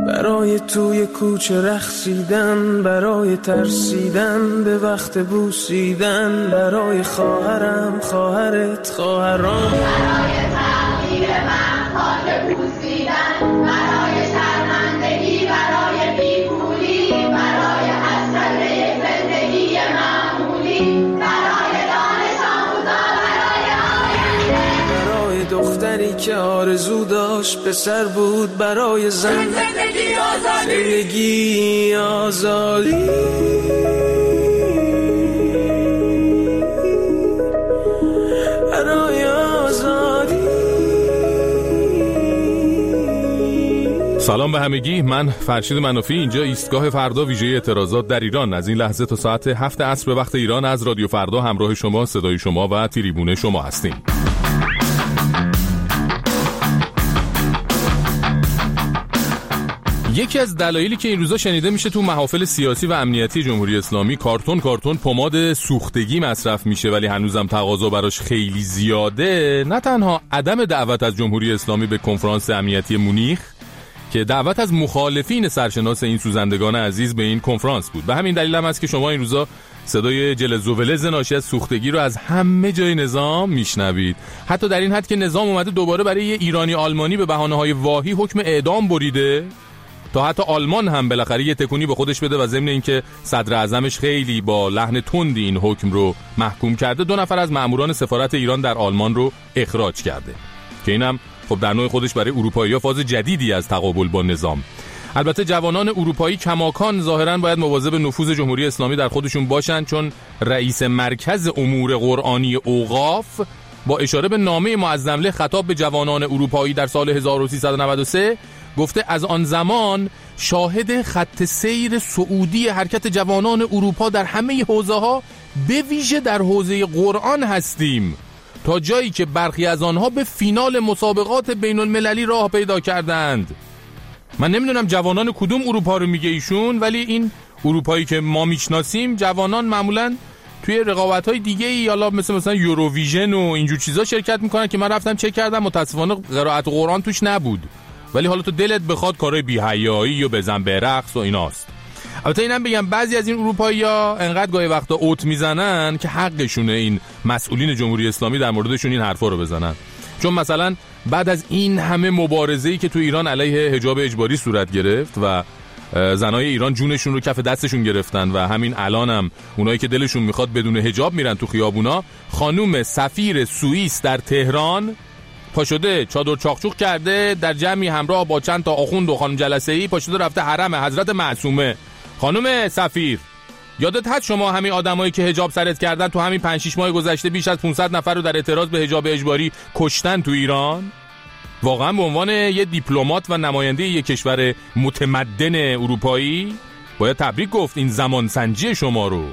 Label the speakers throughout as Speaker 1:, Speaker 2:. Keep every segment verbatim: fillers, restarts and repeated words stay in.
Speaker 1: برای توی کوچه رقصیدن، برای ترسیدن به وقت بوسیدن، برای خواهرم خواهرت خواهرام،
Speaker 2: برای تغییر من خاک بوسیدن، برای شرمندگی، برای بیپولی، برای حسرت زندگی معمولی، برای دانش آموزا، برای آینده،
Speaker 1: برای دختری که آرزو داشت پسر بود، برای زن
Speaker 2: زندگی آزادی،
Speaker 1: زندگی آزادی، برای آزادی.
Speaker 3: سلام به همگی، من فرشید منافی، اینجا ایستگاه فردا ویژه اعتراضات در ایران. از این لحظه تا ساعت هفت عصر به وقت ایران از رادیو فردا همراه شما، صدای شما و تریبون شما هستیم. یکی از دلایلی که این روزا شنیده میشه تو محافل سیاسی و امنیتی جمهوری اسلامی کارتون کارتون پماد سوختگی مصرف میشه ولی هنوزم تقاضا براش خیلی زیاده، نه تنها عدم دعوت از جمهوری اسلامی به کنفرانس امنیتی مونیخ که دعوت از مخالفین سرشناس این سوزندگان عزیز به این کنفرانس بود. به همین دلیل هم است که شما این روزا صدای جلز و ولز ناشی از سوختگی رو از همه جای نظام میشنوید، حتی در این حد که نظام اومده دوباره برای یه ایرانی آلمانی به بهانه‌های واهی حکم اعدام بریده تا حتی آلمان هم بالاخره یه تکونی به خودش بده و ضمن اینکه صدر اعظمش خیلی با لحن تندی این حکم رو محکوم کرده، دو نفر از ماموران سفارت ایران در آلمان رو اخراج کرده که اینم خب در نوع خودش برای اروپایی‌ها فاز جدیدی از تقابل با نظام. البته جوانان اروپایی کماکان ظاهراً باید مواظب نفوذ جمهوری اسلامی در خودشون باشن، چون رئیس مرکز امور قرآنی اوقاف با اشاره به نامه معظمله خطاب به جوانان اروپایی در سال هزار و سیصد و نود و سه گفته از آن زمان شاهد خط سیر صعودی حرکت جوانان اروپا در همه حوزه‌ها به ویژه در حوزه قرآن هستیم، تا جایی که برخی از آنها به فینال مسابقات بین المللی راه پیدا کردند. من نمیدونم جوانان کدوم اروپا رو میگه ایشون، ولی این اروپایی که ما میشناسیم جوانان معمولاً توی رقابت‌های دیگه ای حالا مثل مثلا یوروویژن و اینجور چیزا شرکت میکنن که من رفتم چک کردم متاسفانه قرائت قرآن توش نبود، ولی حالا تو دلت بخواد کارهای بی‌حیایی و بزن به رقص و ایناست. البته اینم بگم بعضی از این اروپایی‌ها انقدر گاهی وقتا اوت میزنن که حقشونه این مسئولین جمهوری اسلامی در موردشون این حرفا رو بزنن، چون مثلا بعد از این همه مبارزه‌ای که تو ایران علیه حجاب اجباری صورت گرفت و زنای ایران جونشون رو کف دستشون گرفتن و همین الانم اونایی که دلشون میخواد بدون حجاب میرن تو خیابونا، خانم سفیر سوئیس در تهران پاشده چادر چاقچوق کرده در جمعی همراه با چند تا آخوند و خانم جلسه‌ای پاشده رفته حرم حضرت معصومه. خانم سفیر، یادت هست شما همین آدمایی که حجاب سرت کردن تو همین پنج شش ماه گذشته بیش از پانصد نفر رو در اعتراض به حجاب اجباری کشتن تو ایران؟ واقعا به عنوان یه دیپلمات و نماینده یک کشور متمدن اروپایی باید تبریک گفت این زمان سنجی شما رو.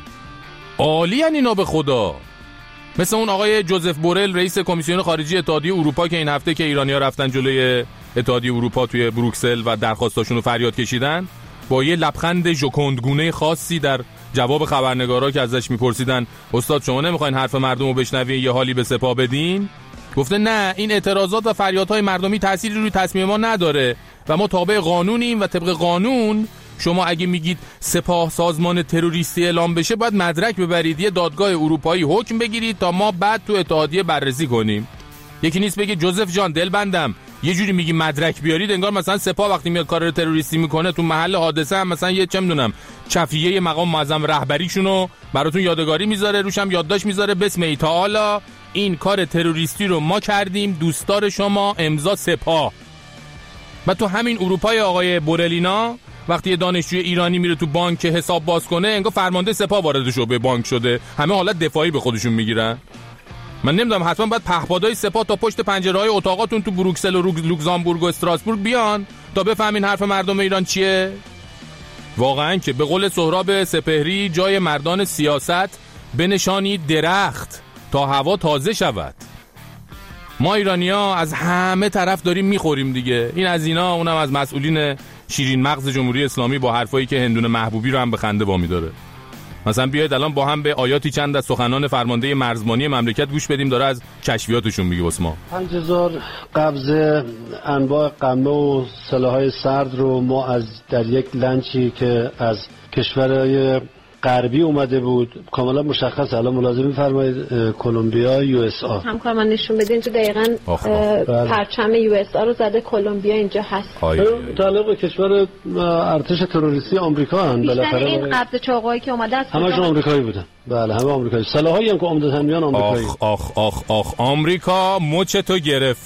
Speaker 3: عالی ان اینا به خدا. مثل اون آقای جوزف بورل رئیس کمیسیون خارجی اتحادیه اروپا که این هفته که ایرانی‌ها رفتن جلوی اتحادیه اروپا توی بروکسل و درخواستاشون رو فریاد کشیدن، با یه لبخند ژوکندگونه خاصی در جواب خبرنگارا که ازش میپرسیدن استاد شما نمیخواین حرف مردم رو بشنوین یه حالی به سپاه بدین، گفته نه، این اعتراضات و فریادهای مردمی تأثیری روی تصمیم ما نداره و ما تابع قانونیم و طبق قانون شما اگه میگید سپاه سازمان تروریستی اعلام بشه باید مدرک ببرید یه دادگاه اروپایی حکم بگیرید تا ما بعد تو اتحادیه بررسی کنیم. یکی نیست بگه جوزف جان دل بندم یه جوری میگی مدرک بیارید انگار مثلا سپاه وقتی میاد کار تروریستی میکنه تو محل حادثه هم مثلا یه چه میدونم چفیه مقام معظم رهبریشونو براتون یادگاری میذاره، روشم یادداشت میذاره بسم الله تعالی این کار تروریستی رو ما کردیم، دوستدار شما، امضا سپاه. و تو همین اروپای آقای بورلینا وقتی یه دانشجوی ایرانی میره تو بانک حساب باز کنه انگار فرمانده سپاه وارد شعبه بانک شده، همه حالت دفاعی به خودشون میگیرن. من نمیدونم حتما باید پهپادهای سپاه تا پشت پنجره‌های اتاقاتون تو بروکسل و لوکزامبورگ و استراسبورگ بیان تا بفهمین حرف مردم ایران چیه. واقعا که به قول سهراب سپهری جای مردان سیاست بنشانید درخت تا هوا تازه شود. ما ایرانی‌ها از همه طرف داریم میخوریم دیگه، این از اینا اونم از مسئولین شیرین مغز جمهوری اسلامی با حرفایی که هندونه محبوبی رو هم به خنده وامی داره. مثلا بیاید الان با هم به آیاتی چند از سخنان فرمانده مرزبانی مملکت گوش بدیم، داره از کشفیاتشون میگه. واسه ما
Speaker 4: پنج هزار قبض انواع قمه و سلاح‌های سرد رو ما از در یک لنچی که از کشورهای غربی اومده بود کاملا مشخص، الان ملاحظه می‌فرمایید کلمبیا یو اس آ
Speaker 5: همکار من نشون بده اینجا دقیقاً پرچم یو اس آ رو زده، کلمبیا اینجا هست.
Speaker 4: تعلق به کشور ارتش تروریستی آمریکا هستند.
Speaker 5: بالاخره این قبض چاقوهایی که اومده از
Speaker 4: همشون آمریکایی بودن. بله همه آمریکایی. سلاحایی هم که عمدتاً میان آمریکایی.
Speaker 3: آخ آخ آخ آخ آمریکا مچ تو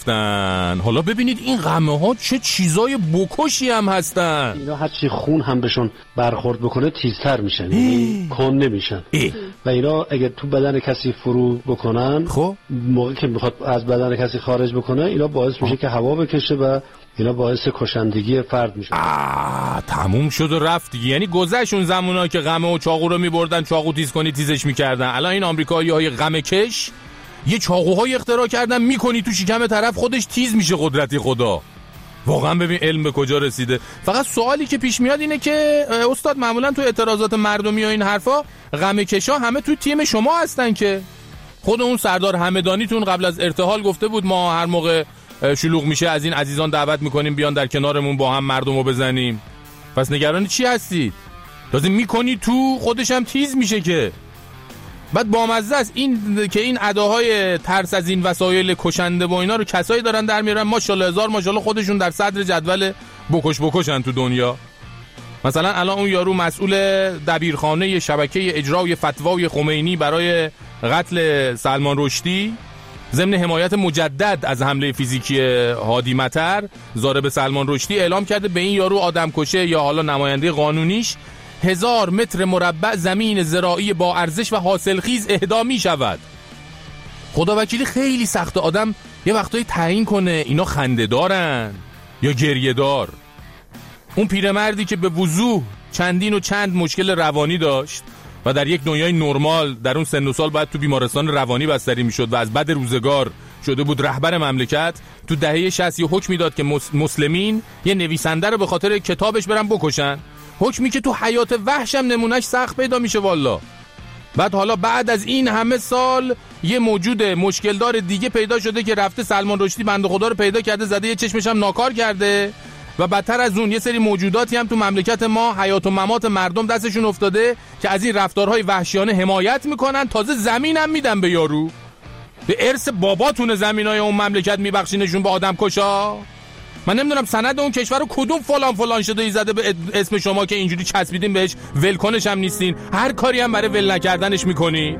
Speaker 3: گرفتن. حالا ببینید این قمه ها چه چیزای بکشی هم هستن.
Speaker 4: اینا هر چی خون هم بهشون برخورد بکنه تیزتر میشن، یعنی کن نمیشن. و اینا اگه تو بدن کسی فرو بکنن، خب موقعی که میخواد از بدن کسی خارج بکنه، اینا باعث میشه که هوا بکشه و اینا باعث کشندگی فرد میشه.
Speaker 3: آه تموم شد و رفت. یعنی گذشت اون زمونا که غمه و چاقو رو میبردن چاقو تیز کنی تیزش میکردن. الان این آمریکایی‌های غمه کش یه چاقوهای اختراع کردن، میکنی تو شکم طرف خودش تیز میشه. قدرتی خدا. واقعا ببین علم به کجا رسیده. فقط سوالی که پیش میاد اینه که استاد معمولا تو اعتراضات مردمی و این حرفا غمه کشا همه تو تیم شما هستن که خود اون سردار همدانیتون قبل از ارتحال گفته بود ما هر موقع شلوغ میشه از این عزیزان دعوت میکنیم بیان در کنارمون با هم مردمو بزنیم. پس نگران چی هستید؟ لازم میکنی تو خودش هم تیز میشه که. بعد بامزه است این که این اداهای ترس از این وسایل کشنده و اینا رو کسایی دارن در میارن ماشاءالله هزار ماشاءالله خودشون در صدر جدول بکش بکشن تو دنیا. مثلا الان اون یارو مسئول دبیرخانه شبکه اجرای فتوای خمینی برای قتل سلمان رشدی ضمن حمایت مجدد از حمله فیزیکی هادی مطر ضارب سلمان رشدی اعلام کرده به این یارو آدم کشه یا حالا نماینده قانونیش هزار متر مربع زمین زراعی با ارزش و حاصلخیز اهدا می شود. خداوکیلی خیلی سخته آدم یه وقتایی تعیین کنه اینا خنده دارن یا گریه دار. اون پیرمردی که به وضوح چندین و چند مشکل روانی داشت و در یک دنیای نرمال در اون سن و سال باید تو بیمارستان روانی بستری میشد و از بد روزگار شده بود رهبر مملکت، تو دهه شصت یه حکمی داد که مسلمین یه نویسنده رو به خاطر کتابش برن بکشن. حکمی که تو حیات وحشم نمونهش سخت پیدا میشه والا. بعد حالا بعد از این همه سال یه موجود مشکلدار دیگه پیدا شده که رفته سلمان رشدی بنده خدا رو پیدا کرده زده یه چشمش هم ناکار کرده و بدتر از اون یه سری موجوداتی هم تو مملکت ما حیات و ممات مردم دستشون افتاده که از این رفتارهای وحشیانه حمایت میکنن، تازه زمین هم میدن به یارو. به ارث باباتون زمینای اون مملکت میبخشینشون به آدم کشا. من نمیدونم سند اون کشور رو کدوم فلان فلان شده ای زده به اسم شما که اینجوری چسبیدین بهش ولکنش هم نیستین، هر کاری هم برای ول نکردنش میکنید.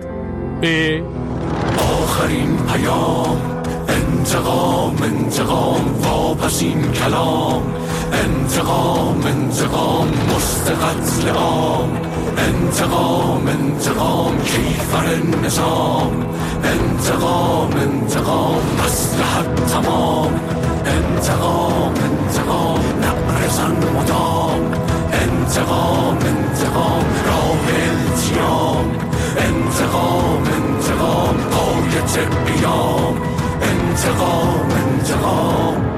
Speaker 6: آخرین پیام انتقام انتقام واپس این کلام انتقام انتقام مست قتل عام انتقام انتقام کیفر نظام انتقام انتقام مصلحت تمام انتقام انتقام نبرزن مدام انتقام انتقام راه التیام انتقام انتقام آیت قیام انتقام انتقام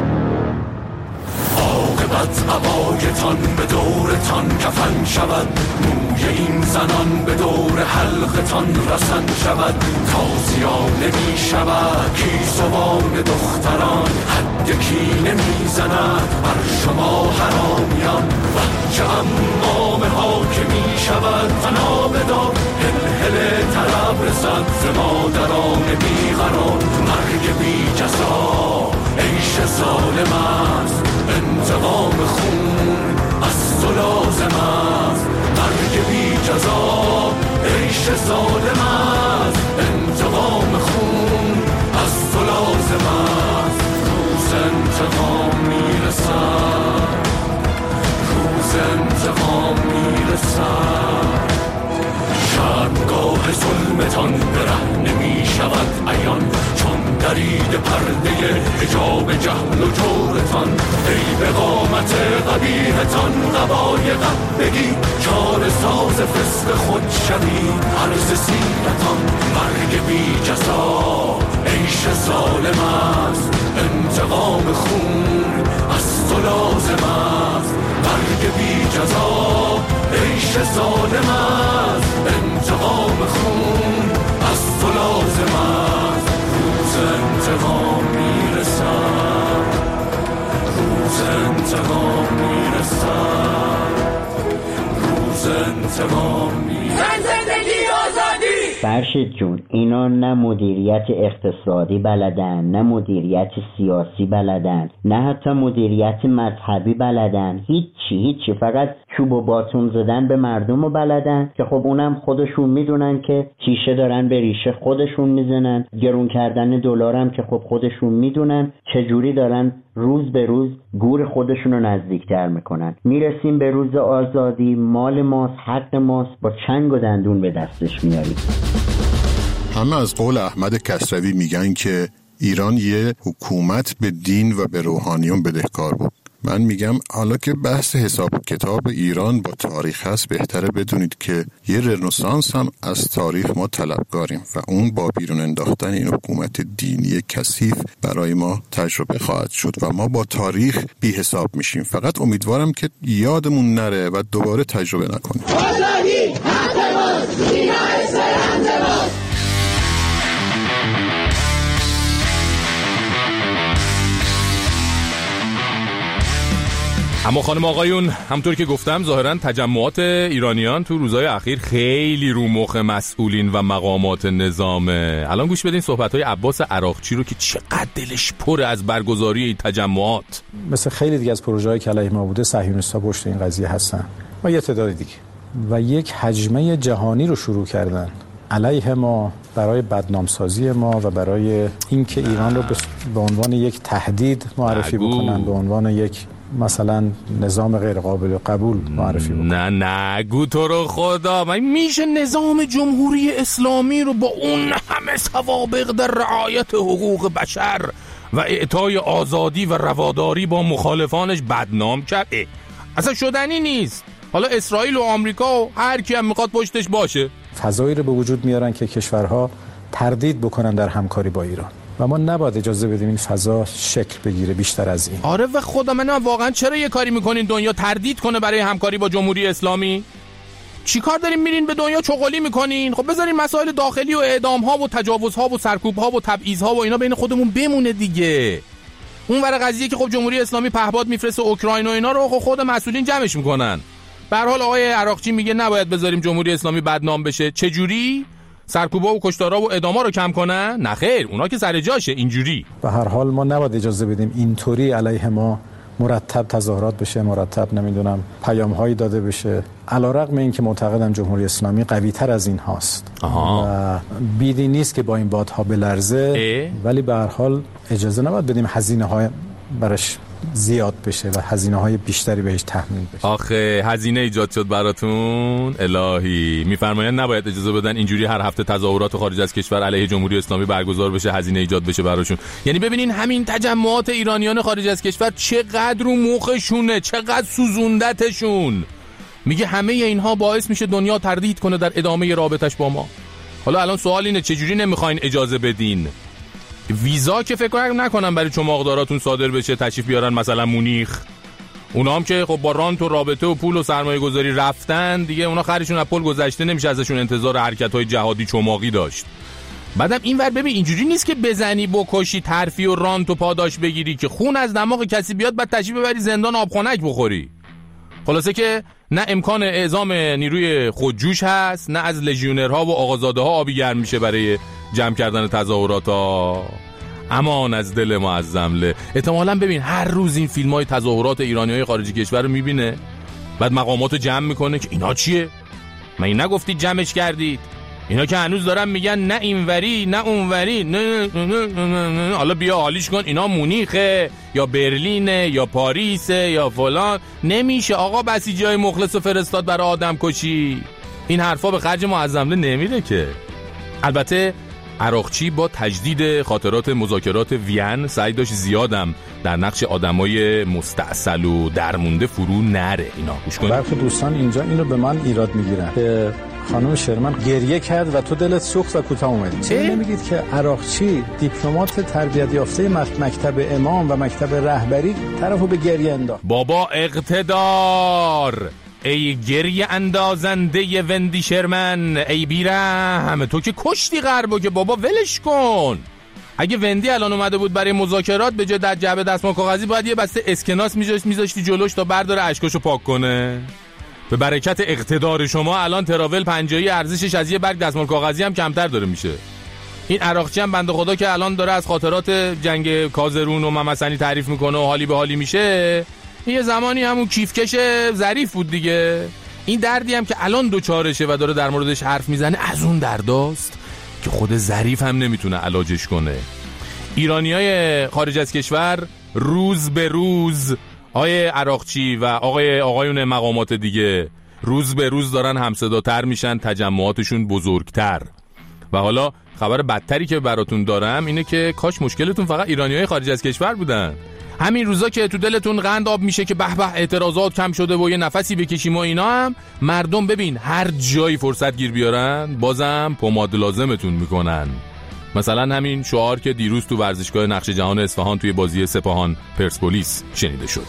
Speaker 6: عاقبت عبایتان به دورتان کفن شود موی این زنان به دور حلقتان رسن شود تازیانه می شود کیسوان دختران حد کی نمی زند بر شما حرامیان وحج امام ها که می شود فنا بدار هل هل طرب رسد ز مادران بیقرار مرگ بی جزا عیش ظالم است انتقام خون از تو لازم است مرگ بی جزا عیش ظالم است انتقام خون از تو لازم است روز انتقام میرسد روز انتقام میرسد شرمگاه ظلمتان به ره نمی شود عیان چون درید پرده حجاب جهل و جورتان ای به قامت قبیحتان قبای قبگی چار ساز فسق خود شوید عرض سیرتان مرگ بی جزا عیش ظالم است انتقام خون از تو لازم است مرگ بی جزا عیش ظالم است انتقام میرسد، روز انتقام میرسد.
Speaker 2: زندگی آزادی.
Speaker 7: فرشید جون، اینا نه مدیریت اقتصادی بلدن، نه مدیریت سیاسی بلدن، نه حتی مدیریت مذهبی بلدن، هیچی هیچی، فقط چوب و باتون زدن به مردم رو بلدن که خب اونم خودشون میدونن که تیشه دارن به ریشه خودشون میزنن، گرون کردن دلارم که خب خودشون میدونن چجوری دارن روز به روز گور خودشون رو نزدیکتر میکنن. میرسیم به روز آزادی، مال ماست، حق ماست، با چنگ و دندون به دستش میاریم.
Speaker 8: همه از قول احمد کسروی میگن که ایران یه حکومت به دین و به روحانیون بدهکار بود. من میگم حالا که بحث حساب کتاب ایران با تاریخ هست، بهتره بدونید که یه رنسانس هم از تاریخ ما طلبکاریم و اون با بیرون انداختن این حکومت دینی کثیف برای ما تجربه خواهد شد و ما با تاریخ بی حساب میشیم. فقط امیدوارم که یادمون نره و دوباره تجربه نکنیم.
Speaker 2: آزادی حق ماست، اینا اسپرانس ماست.
Speaker 3: اما خانم آقایون، همطور که گفتم ظاهراً تجمعات ایرانیان تو روزهای اخیر خیلی رو مخ مسئولین و مقامات نظامه. الان گوش بدین صحبت‌های عباس عراقچی رو که چقدر دلش پر از برگزاری این تجمعات.
Speaker 9: مثل خیلی دیگه از پروژه‌های که علیه ما بوده، صهیونیست‌ها پشت این قضیه هستن و یه تعداد دیگه و یک هجمه جهانی رو شروع کردن علیه ما برای بدنامسازی ما و برای اینکه ایران رو به عنوان یک تهدید معرفی بکنن، به عنوان یک مثلا نظام غیر قابل قبول معرفی بکنن.
Speaker 3: نه نگو تو رو خدا، من میشه نظام جمهوری اسلامی رو با اون همه سوابق در رعایت حقوق بشر و اعطای آزادی و رواداری با مخالفانش بدنام کرد؟ اصلا شدنی نیست. حالا اسرائیل و آمریکا و هر کی هم میخواد پشتش باشه.
Speaker 9: فضایی رو به وجود میارن که کشورها تردید بکنن در همکاری با ایران و ما نباید اجازه بدیم این فضا شکل بگیره بیشتر از این.
Speaker 3: آره و خدا من واقعا چرا یه کاری میکنین دنیا تردید کنه برای همکاری با جمهوری اسلامی؟ چی کار دارین میرین به دنیا چغلی میکنین؟ خب بذارین مسائل داخلی و اعدام ها و تجاوز ها و سرکوب ها و تبعیض ها و اینا بین خودمون بمونه دیگه. اون ور قضیه که خب جمهوری اسلامی پهپاد میفرسته اوکراین و اینا رو خب خود مسئولین جمعش میکنن. به هر حال آقای عراقچی میگه نباید بذاریم جمهوری اسلامی بدنام بشه. چه جوری؟ سرکوبا و کشتارا و اعداما رو کم کنن؟ نه خیر، اونا که سر جاشه اینجوری.
Speaker 9: به هر حال ما نباید اجازه بدیم اینطوری علیه ما مرتب تظاهرات بشه، مرتب نمیدونم پیام‌هایی داده بشه، علیرغم اینکه معتقدم جمهوری اسلامی قوی‌تر از این هاست و بیدی نیست که با این بادها بلرزه، ولی به هر حال اجازه نباید بدیم هزینه‌های براش زیاد بشه و هزینه‌های بیشتری بهش تحمیل بشه.
Speaker 3: آخه هزینه ایجاد شد براتون؟ الهی میفرمایند نباید اجازه بدن اینجوری هر هفته تظاهرات خارج از کشور علیه جمهوری اسلامی برگزار بشه، هزینه ایجاد بشه براشون. یعنی ببینین همین تجمعات ایرانیان خارج از کشور چقدر رو مخشونه، چقدر سوزوندتشون. میگه همه اینها باعث میشه دنیا تردید کنه در ادامه رابطش با ما. حالا الان سوال اینه چجوری نمیخواین اجازه بدین؟ ویزا که فکر نکنم برای چماقداراتون صادر بشه تشریف بیارن مثلا مونیخ. اونا هم که خب با رانت و رابطه و پول و سرمایه گذاری رفتن دیگه، اونا خرشون از پل گذشته، نمیشه ازشون انتظار حرکت‌های جهادی چماقی داشت. بعدم اینور ببین اینجوری نیست که بزنی بکشی ترفی و رانت و پاداش بگیری که خون از دماغ کسی بیاد بعد تشریف ببری زندان آبخنک بخوری. خلاصه که نه امکان اعزام نیروی خودجوش هست، نه از لژیونرها و آقازاده‌ها آبی گرم میشه برای جمع کردن تظاهرات ها. امان از دل معظمله. احتمالاً ببین هر روز این فیلم‌های تظاهرات ایرانی‌های خارج کشور رو میبینه، بعد مقاماتو جمع میکنه که اینا چیه؟ من این نگفتید جمعش کردید؟ اینا که هنوز دارن میگن نه اینوری نه اونوری، نه نه نه نه نه. حالا بیا حالیش کن اینا مونیخه یا برلینه یا پاریسه یا فلان. نمیشه آقا بسیجای مخلص و فرستاد برای آدم کشی. این حرفا به خرج معظمله نمیره که. البته عراقچی با تجدید خاطرات مذاکرات وین سعی داشت زیادم در نقش آدمای مستعسل و درمونده فرو نره. اینا گوش کن.
Speaker 9: برخی دوستان اینجا اینو به من ایراد میگیرن که خانم شرمن گریه کرد و تو دلت سوخت و کوتاه اومدی. چرا نمیگید که عراقچی دیپلمات تربیت یافته مکتب امام و مکتب رهبری طرفو به گریه انداخت؟
Speaker 3: بابا اقتدار، ای گریه اندازنده وندی شرمن، ای بیرحم تو که کشتی غربو که بابا ولش کن. اگه وندی الان اومده بود برای مذاکرات به جای در جعبه دستمال کاغذی باید یه بسته اسکناس میذاشتی جلوش تا برداره اشکاشو پاک کنه. به برکت اقتدار شما الان تراول پنجایی ارزشش از یه برگ دستمال کاغذی هم کمتر داره میشه. این عراقچی هم بنده خدا که الان داره از خاطرات جنگ کازرون و ممسنی تعریف میکنه و حالی به حالی میشه، یه زمانی همون کیفکش ظریف بود دیگه. این دردی هم که الان دوچارشه و داره در موردش حرف میزنه از اون درداست که خود ظریف هم نمیتونه علاجش کنه. ایرانیای خارج از کشور روز به روز، آقای عراقچی و آقای آقایون مقامات دیگه، روز به روز دارن همصداتر میشن، تجمعاتشون بزرگتر. و حالا خبر بدتری که براتون دارم اینه که کاش مشکلتون فقط ایرانیای خارج از کشور بودن. همین روزا که تو دلتون قند آب میشه که به به اعتراضات کم شده و یه نفسی بکشیم و اینا، هم مردم ببین هر جایی فرصت گیر بیارن بازم پماد لازمتون میکنن. مثلا همین شعار که دیروز تو ورزشگاه نقش جهان اصفهان توی بازی سپاهان پرسپولیس شنیده شد.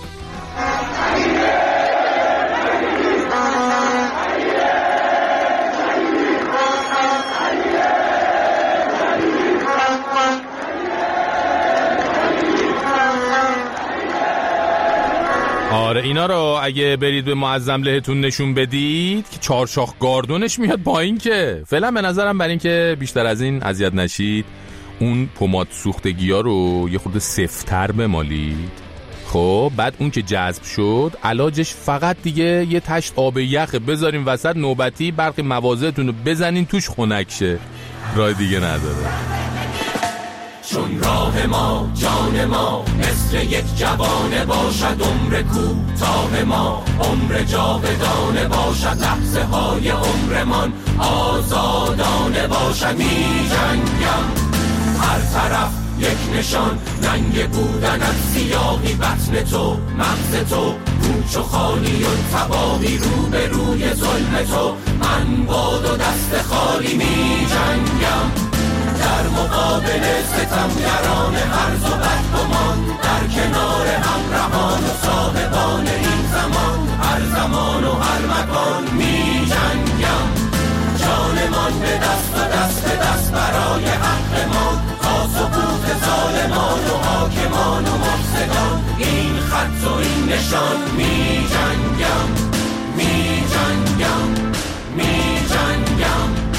Speaker 3: آره اینا رو اگه برید به معظم لهتون نشون بدید که چارشاخ گاردونش میاد پایین. که فعلا به نظرم برای این که بیشتر از این اذیت نشید اون پماد سوختگی ها رو یه خورده سفت‌تر بمالید. خب بعد اون که جذب شد علاجش فقط دیگه یه تشت آب یخ بذارین وسط نوبتی، برخی مواضعتون رو بزنین توش خنک شه، راه دیگه نداره.
Speaker 6: چون راه ما جان ما مثل یک جوانه باشد، عمر کوتاه ما عمر جاودانه باشد، لحظه های عمرمان آزادانه باشد. می جنگم هر طرف یک نشان، ننگ بودن از سیاهی بطن تو مغز تو، کوچ و خالی و تباهی رو به روی ظلم تو، من باد و دست خالی می جنگم در مقابل ستمگران هرز و بدگمان، در کنار همراهان و صاحبان این زمان، هر زمان و هر مکان می جنگم، جانمان به دست و دست به دست برای حقمان، تا سقوط ظالمان و حاکمان و مفسدان، این خط و این نشان می جنگم می جنگم می جنگم.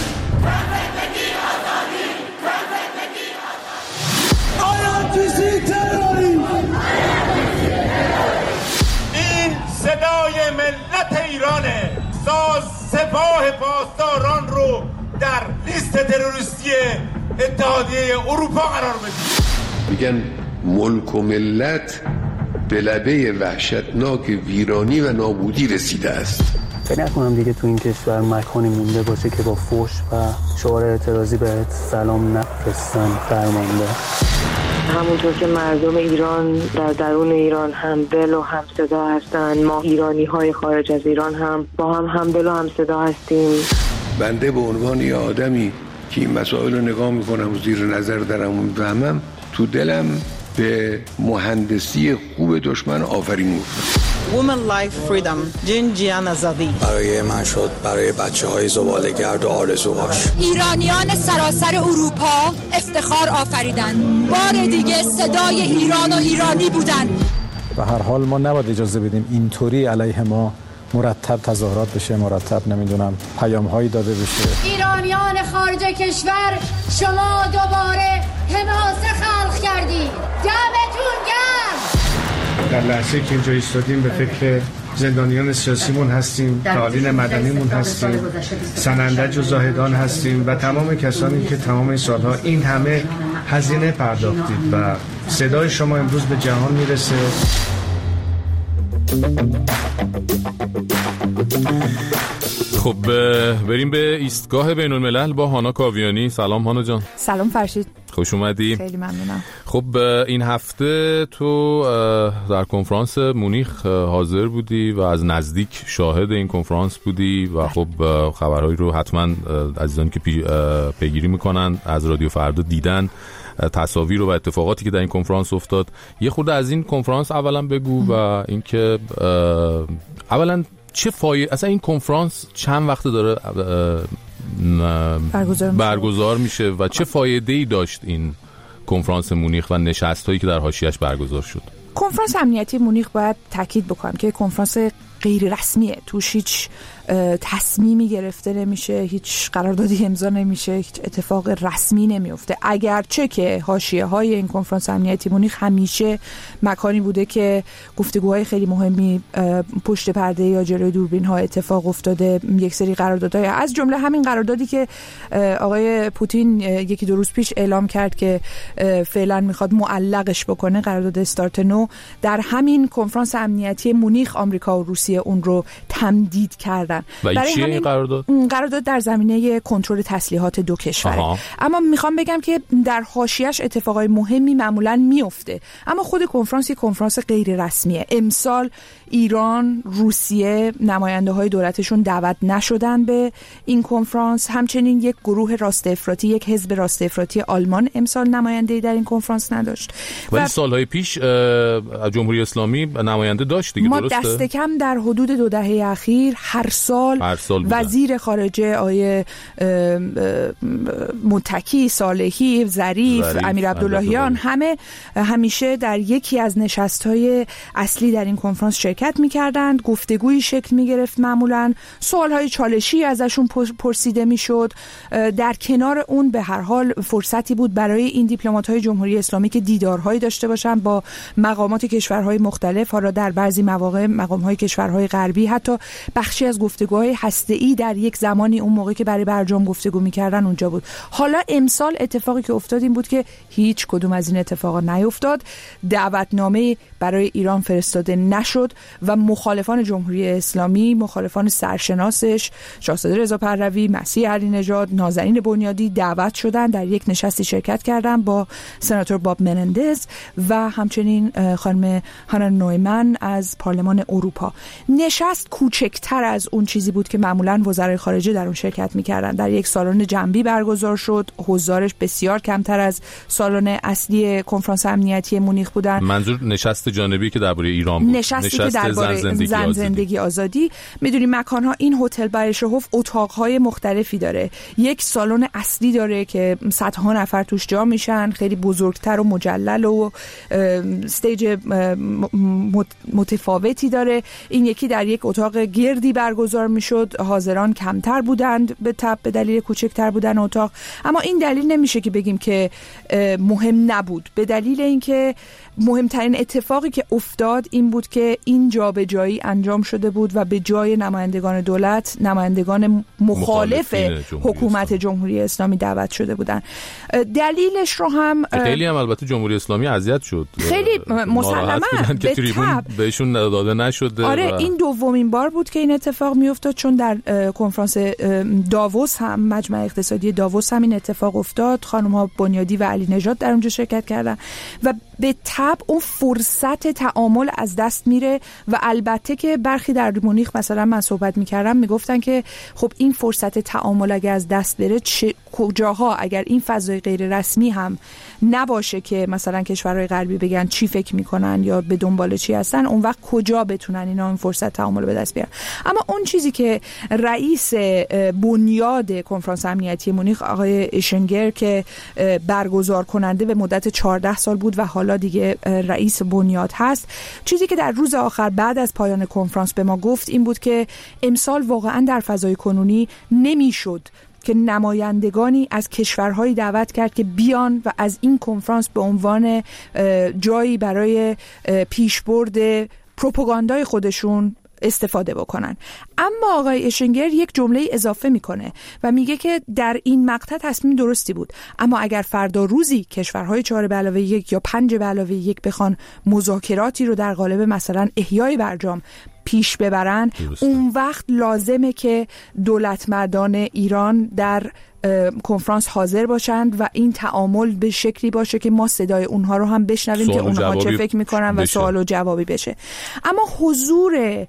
Speaker 10: این صدای ملت ایرانه. ساز سپاه پاسداران رو در لیست تروریستی اتحادیه اروپا قرار بدید.
Speaker 11: میگن ملک و ملت به لبه وحشتناک ویرانی و نابودی رسیده است.
Speaker 12: فکر نکنم دیگه تو این کشور مکانی مونده باشه که با فحش و شعار اعتراضی بهت سلام نفرستن درمانده.
Speaker 13: همونطور که مردم ایران در درون ایران هم دل و هم صدا هستن، ما ایرانی های خارج از ایران هم با هم هم دل و هم صدا هستیم.
Speaker 11: بنده به عنوان یه آدمی که این مسائل رو نگاه میکنم و زیر نظر دارم و میفهمم، تو دلم به مهندسی خوب دشمن آفرین میکنم.
Speaker 14: Women Life Freedom جین جیان آزادی
Speaker 15: برای من شد، برای بچه های زباله‌گرد و آرزوهاش.
Speaker 16: ایرانیان سراسر اروپا افتخار آفریدن، بار دیگه صدای ایران و ایرانی بودن.
Speaker 9: به هر حال ما نباید اجازه بدیم اینطوری علیه ما مرتب تظاهرات بشه، مرتب نمیدونم پیام هایی داده بشه.
Speaker 17: ایرانیان خارج کشور شما دوباره حماسه خلق کردید، دمتون گرم.
Speaker 18: در لحظه که اینجا ایستادیم به فکر زندانیان سیاسیمون هستیم، فعالین مدنیمون هستیم، سنندج و زاهدان هستیم و تمام کسانی که تمام این سالها این همه هزینه پرداختید و صدای شما امروز به جهان میرسه.
Speaker 3: خب بریم به ایستگاه بین الملل با هانا کاویانی. سلام هانا جان.
Speaker 19: سلام فرشید،
Speaker 3: خوش اومدی.
Speaker 19: خیلی ممنونم.
Speaker 3: خب این هفته تو در کنفرانس مونیخ حاضر بودی و از نزدیک شاهد این کنفرانس بودی و خب خبرهایی رو حتما عزیزانی که پیگیری میکنن از رادیو فردا دیدن، تصاویر و اتفاقاتی که در این کنفرانس افتاد. یه خورده از این کنفرانس اولا بگو و اینکه اولا چه فایده اصلا این کنفرانس چند وقت داره
Speaker 19: برگزار,
Speaker 3: برگزار میشه و چه فایده‌ای داشت این کنفرانس مونیخ و نشست‌هایی که در حاشیه‌اش برگزار شد؟
Speaker 19: کنفرانس امنیتی مونیخ باید تاکید بکنم که کنفرانس غیر رسمیه، توش هیچ تصمیمی گرفته نمیشه، هیچ قراردادی امضا نمیشه، هیچ اتفاق رسمی نمیفته. اگرچه که حاشیه‌های این کنفرانس امنیتی مونیخ همیشه مکانی بوده که گفتگوهای خیلی مهمی پشت پرده یا جلوی دوربین‌ها اتفاق افتاده، یک سری قراردادهای از جمله همین قراردادی که آقای پوتین یکی دو روز پیش اعلام کرد که فعلا میخواد معلقش بکنه، قرارداد استارت نو، در همین کنفرانس امنیتی مونیخ آمریکا و روسیه اون رو تمدید کردن.
Speaker 3: و این چیه این قرارداد؟
Speaker 19: قرارداد در زمینه کنترل تسلیحات دو کشور. اما میخوام بگم که در حاشیه‌اش اتفاقای مهمی معمولاً میفته، اما خود کنفرانس یک کنفرانس غیر رسمیه. امسال ایران، روسیه نماینده های دولتشون دعوت نشدن به این کنفرانس. همچنین یک گروه راست افراطی، یک حزب راست افراطی آلمان امسال نماینده‌ای در این کنفرانس نداشت.
Speaker 3: ولی و سالهای پیش جمهوری اسلامی نماینده داشت دیگه،
Speaker 19: ما
Speaker 3: درسته؟
Speaker 19: ما دست کم در حدود دو دهه اخیر هر سال,
Speaker 3: هر سال
Speaker 19: وزیر خارجه آیه متکی، صالحی، ظریف، امیر عبداللهیان همه همیشه در یکی از نشست‌های اصلی در این کنفرانس شرکت می‌کردند. گفتگویی شکل می‌گرفت، معمولاً سوال‌های چالشی ازشون پرسیده می‌شد. در کنار اون به هر حال فرصتی بود برای این دیپلمات‌های جمهوری اسلامی که دیدارهایی داشته باشن با مقامات کشورهای مختلف، حالا در بعضی مواقع مقام‌های کشورهای غربی، حتی بخشی از گفتگوهای هسته‌ای در یک زمانی اون موقع که برای برجام گفتگو می‌کردن اونجا بود. حالا امسال اتفاقی که افتاد این بود که هیچ کدوم از این اتفاقا نیفتاد. دعوتنامه برای ایران فرستاده نشد و مخالفان جمهوری اسلامی، مخالفان سرشناسش، شاهزاده رضا پهلوی، مسیح علی نژاد، نازنین بنیادی دعوت شدن، در یک نشستی شرکت کردن با سناتور باب منندز و همچنین خانم هانا نویمن از پارلمان اروپا. نشست کوچکتر از اون چیزی بود که معمولاً وزرای خارجه در اون شرکت می‌کردن. در یک سالن جنبی برگزار شد، حضارش بسیار کمتر از سالن اصلی کنفرانس امنیتی مونیخ بودن.
Speaker 3: منظور نشست جانبی که درباره ایران بود،
Speaker 19: نشستی نشست که درباره زن زندگی, زن زندگی آزادی. میدونی مکان‌ها، این هتل برایشهوف اتاق‌های مختلفی داره. یک سالن اصلی داره که صدها نفر توش جا میشن، خیلی بزرگتر و مجلل و استیج متفاوتی داره. این یکی در یک اتاق گردی برگزار میشد، حاضران کمتر بودند به تبع به دلیل کوچکتر بودن اتاق. اما این دلیل نمیشه که بگیم که مهم نبود، به دلیل اینکه مهمترین اتفاقی که افتاد این بود که این جابجایی انجام شده بود و به جای نمایندگان دولت نمایندگان مخالف حکومت جمهوری اسلامی دعوت شده بودن. دلیلش رو هم
Speaker 3: خیلی هم البته جمهوری اسلامی اذیت شد،
Speaker 19: خیلی مسلماً
Speaker 3: که تریبون بهشون داده نشده.
Speaker 19: آره
Speaker 3: و...
Speaker 19: این دومین بار بود که این اتفاق میافتاد، چون در کنفرانس داووس هم، مجمع اقتصادی داووس هم این اتفاق افتاد. خانم‌ها بنیادی و علی نژاد در اونجا شرکت کردن و به تبع اون فرصت تعامل از دست میره. و البته که برخی در مونیخ مثلا من صحبت میکردم میگفتن که خب این فرصت تعامل اگر از دست بره، چه کجاها اگر این فضای غیر رسمی هم نباشه که مثلا کشورهای غربی بگن چی فکر میکنن یا به دنبال چی هستن، اون وقت کجا بتونن اینا این فرصت تعامل به دست بیارن. اما اون چیزی که رئیس بنیاد کنفرانس امنیتی مونیخ آقای اشنگر که برگزار کننده به مدت چهارده سال بود و حالا دیگه رئیس بنیاد هست، چیزی که در روز آخر بعد از پایان کنفرانس به ما گفت این بود که امسال واقعا در فضای کنونی نمیشد که نمایندگانی از کشورهایی دعوت کرد که بیان و از این کنفرانس به عنوان جایی برای پیشبرد پروپاگاندای خودشون استفاده بکنن. اما آقای اشنگر یک جمله اضافه میکنه و میگه که در این مقطع تصمیم درستی بود، اما اگر فردا روزی کشورهای چهار به علاوه یک یا پنج به علاوه یک بخوان مذاکراتی رو در قالب مثلا احیای برجام پیش ببرن، اون وقت لازمه که دولت مردان ایران در کنفرانس حاضر باشند و این تعامل به شکلی باشه که ما صدای اونها رو هم بشنویم که اونها چه فکر میکنن و سوال و جوابی بشه. اما حضور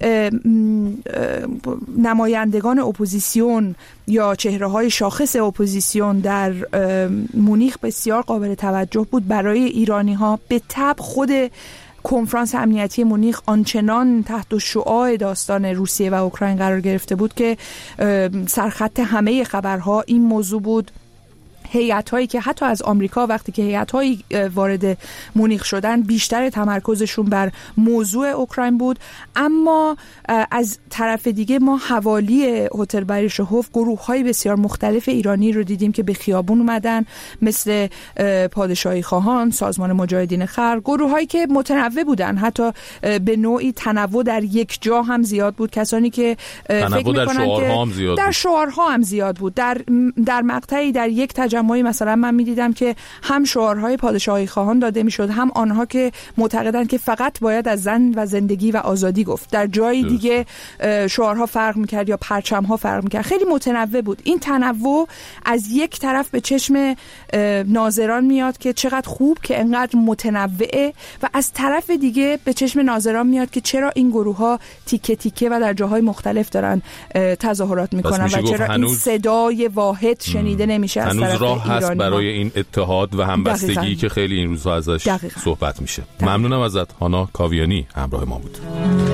Speaker 19: نمایندگان اپوزیسیون یا چهره‌های شاخص اپوزیسیون در مونیخ بسیار قابل توجه بود برای ایرانی‌ها. به تبع خود کنفرانس امنیتی مونیخ آنچنان تحت شعاع داستان روسیه و اوکراین قرار گرفته بود که سرخط همه خبرها این موضوع بود. هیئت‌هایی که حتی از آمریکا وقتی که هیئت‌هایی وارد مونیخ شدن بیشتر تمرکزشون بر موضوع اوکراین بود. اما از طرف دیگه ما حوالی هتل بریشهوف گروه‌های بسیار مختلف ایرانی رو دیدیم که به خیابون اومدن، مثل پادشاهی خواهان، سازمان مجاهدین خلق، گروه‌هایی که متنوع بودن، حتی به نوعی تنوع در یک جا هم زیاد بود. کسانی که فکر می‌کنن که در شعارها هم زیاد بود. در در مقطعی در یک تجمعی مثلا من می‌دیدم که هم شعارهای پادشاهی خواهان داده می‌شد، هم آنها که معتقدند که فقط باید از زن و زندگی و آزادی گفت. در جای دیگه شعارها فرق می‌کرد یا پرچم‌ها فرق می‌کرد. خیلی متنوع بود. این تنوع از یک طرف به چشم ناظران میاد که چقدر خوب که انقدر متنوعه، و از طرف دیگه به چشم ناظران میاد که چرا این گروه‌ها تیکه تیکه و در جاهای مختلف دارن تظاهرات میکنن و چرا این صدای واحد شنیده نمیشه از طرف ایرانی.
Speaker 3: هنوز راه هست برای این اتحاد و همبستگی دقیقا. که خیلی این روزها ازش دقیقا. صحبت میشه. دقیقا. ممنونم ازت. هانا کاویانی همراه ما بود.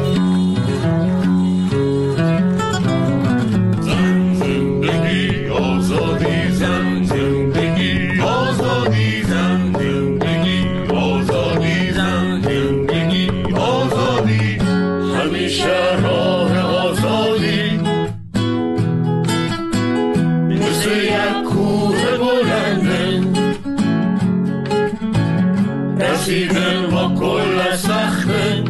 Speaker 6: رسیدن با کل سخته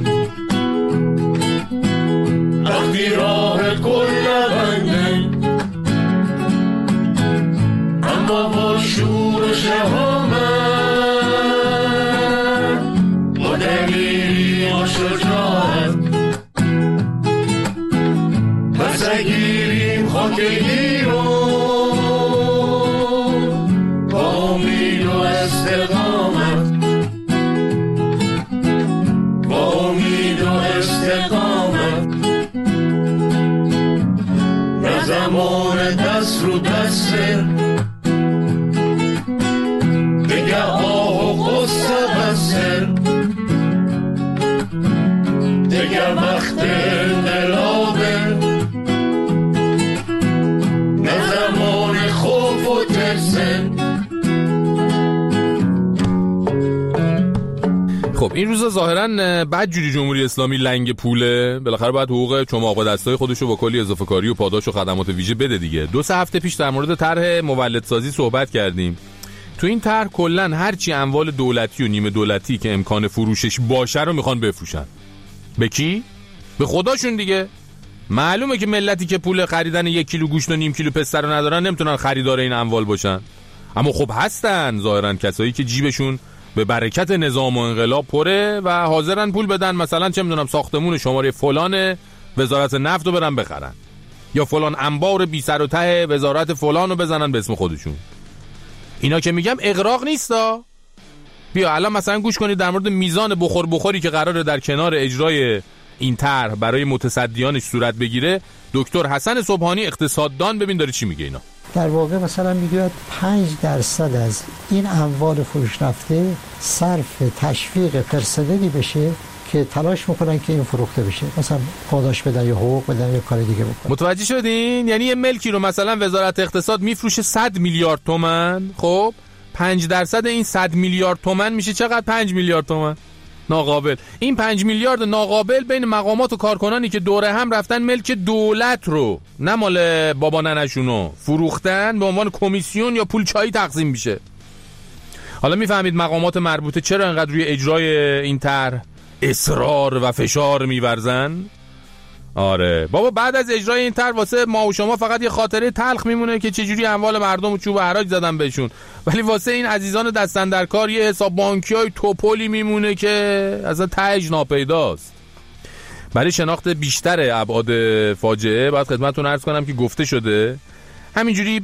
Speaker 6: وقتی راه کل بنده، اما با شور و شهامت با دلیری و شجاعت پس اگیریم خاک ایران با امید و استقامت، زمان دست رو دسته دیگه آه و غصه بسته، دیگه وقت انقلابه نه زمان خوف و ترسه.
Speaker 3: خب این روزا ظاهراً بعد جوری جمهوری اسلامی لنگ پوله، بالاخره باید حقوق چماق و دستای خودش رو با کلی اضافه کاری و پاداش و خدمات ویژه بده دیگه. دو سه هفته پیش در مورد طرح مولدسازی صحبت کردیم. تو این طرح کلاً هر چی اموال دولتی و نیمه دولتی که امکان فروشش باشه رو میخوان بفروشن. به کی؟ به خداشون دیگه. معلومه که ملتی که پول خریدن یک کیلو گوشت و نیم کیلو پسته رو ندارن نمیتونن خریدار این اموال باشن. اما خب هستن ظاهراً کسایی که جیبشون به برکت نظام و انقلاب پره و حاضرن پول بدن، مثلا چه میدونم ساختمون شماره فلان وزارت نفت رو برن بخرن، یا فلان انبار بی سر و ته وزارت فلان رو بزنن به اسم خودشون. اینا که میگم اغراق نیستا. بیا الان مثلا گوش کنید در مورد میزان بخور بخوری که قراره در کنار اجرای این طرح برای متصدیانش صورت بگیره. دکتر حسن صبحانی اقتصاددان ببین داره چی میگه. اینا
Speaker 20: در واقع مثلا میگوید پنج درصد از این اموال فروش رفته صرف تشویق پرسنلی بشه که تلاش میکنن که این فروخته بشه، مثلا پاداش بدن یا حقوق بدن یا کار دیگه بکنن.
Speaker 3: متوجه شدین؟ یعنی یه ملکی رو مثلا وزارت اقتصاد میفروشه صد میلیارد تومان، خب پنج درصد این صد میلیارد تومان میشه چقدر؟ پنج میلیارد تومان ناقابل. این پنج میلیارد ناقابل بین مقامات و کارکنانی که دوره هم رفتن ملک دولت رو، نه مال بابا ننشونو، فروختن، به عنوان کمیسیون یا پول چایی تقسیم میشه. حالا میفهمید مقامات مربوطه چرا انقدر روی اجرای این طرح اصرار و فشار میورزن؟ آره بابا، بعد از اجرای این طرح واسه ما و شما فقط یه خاطره تلخ میمونه که چجوری اموال مردم و چوب و حراج زدن بهشون، ولی واسه این عزیزان دستن در کار یه حساب بانکیای توپلی میمونه که اصلا تهش ناپیداست. برای شناخت بیشتر ابعاد فاجعه باید خدمتتون عرض کنم که گفته شده همینجوری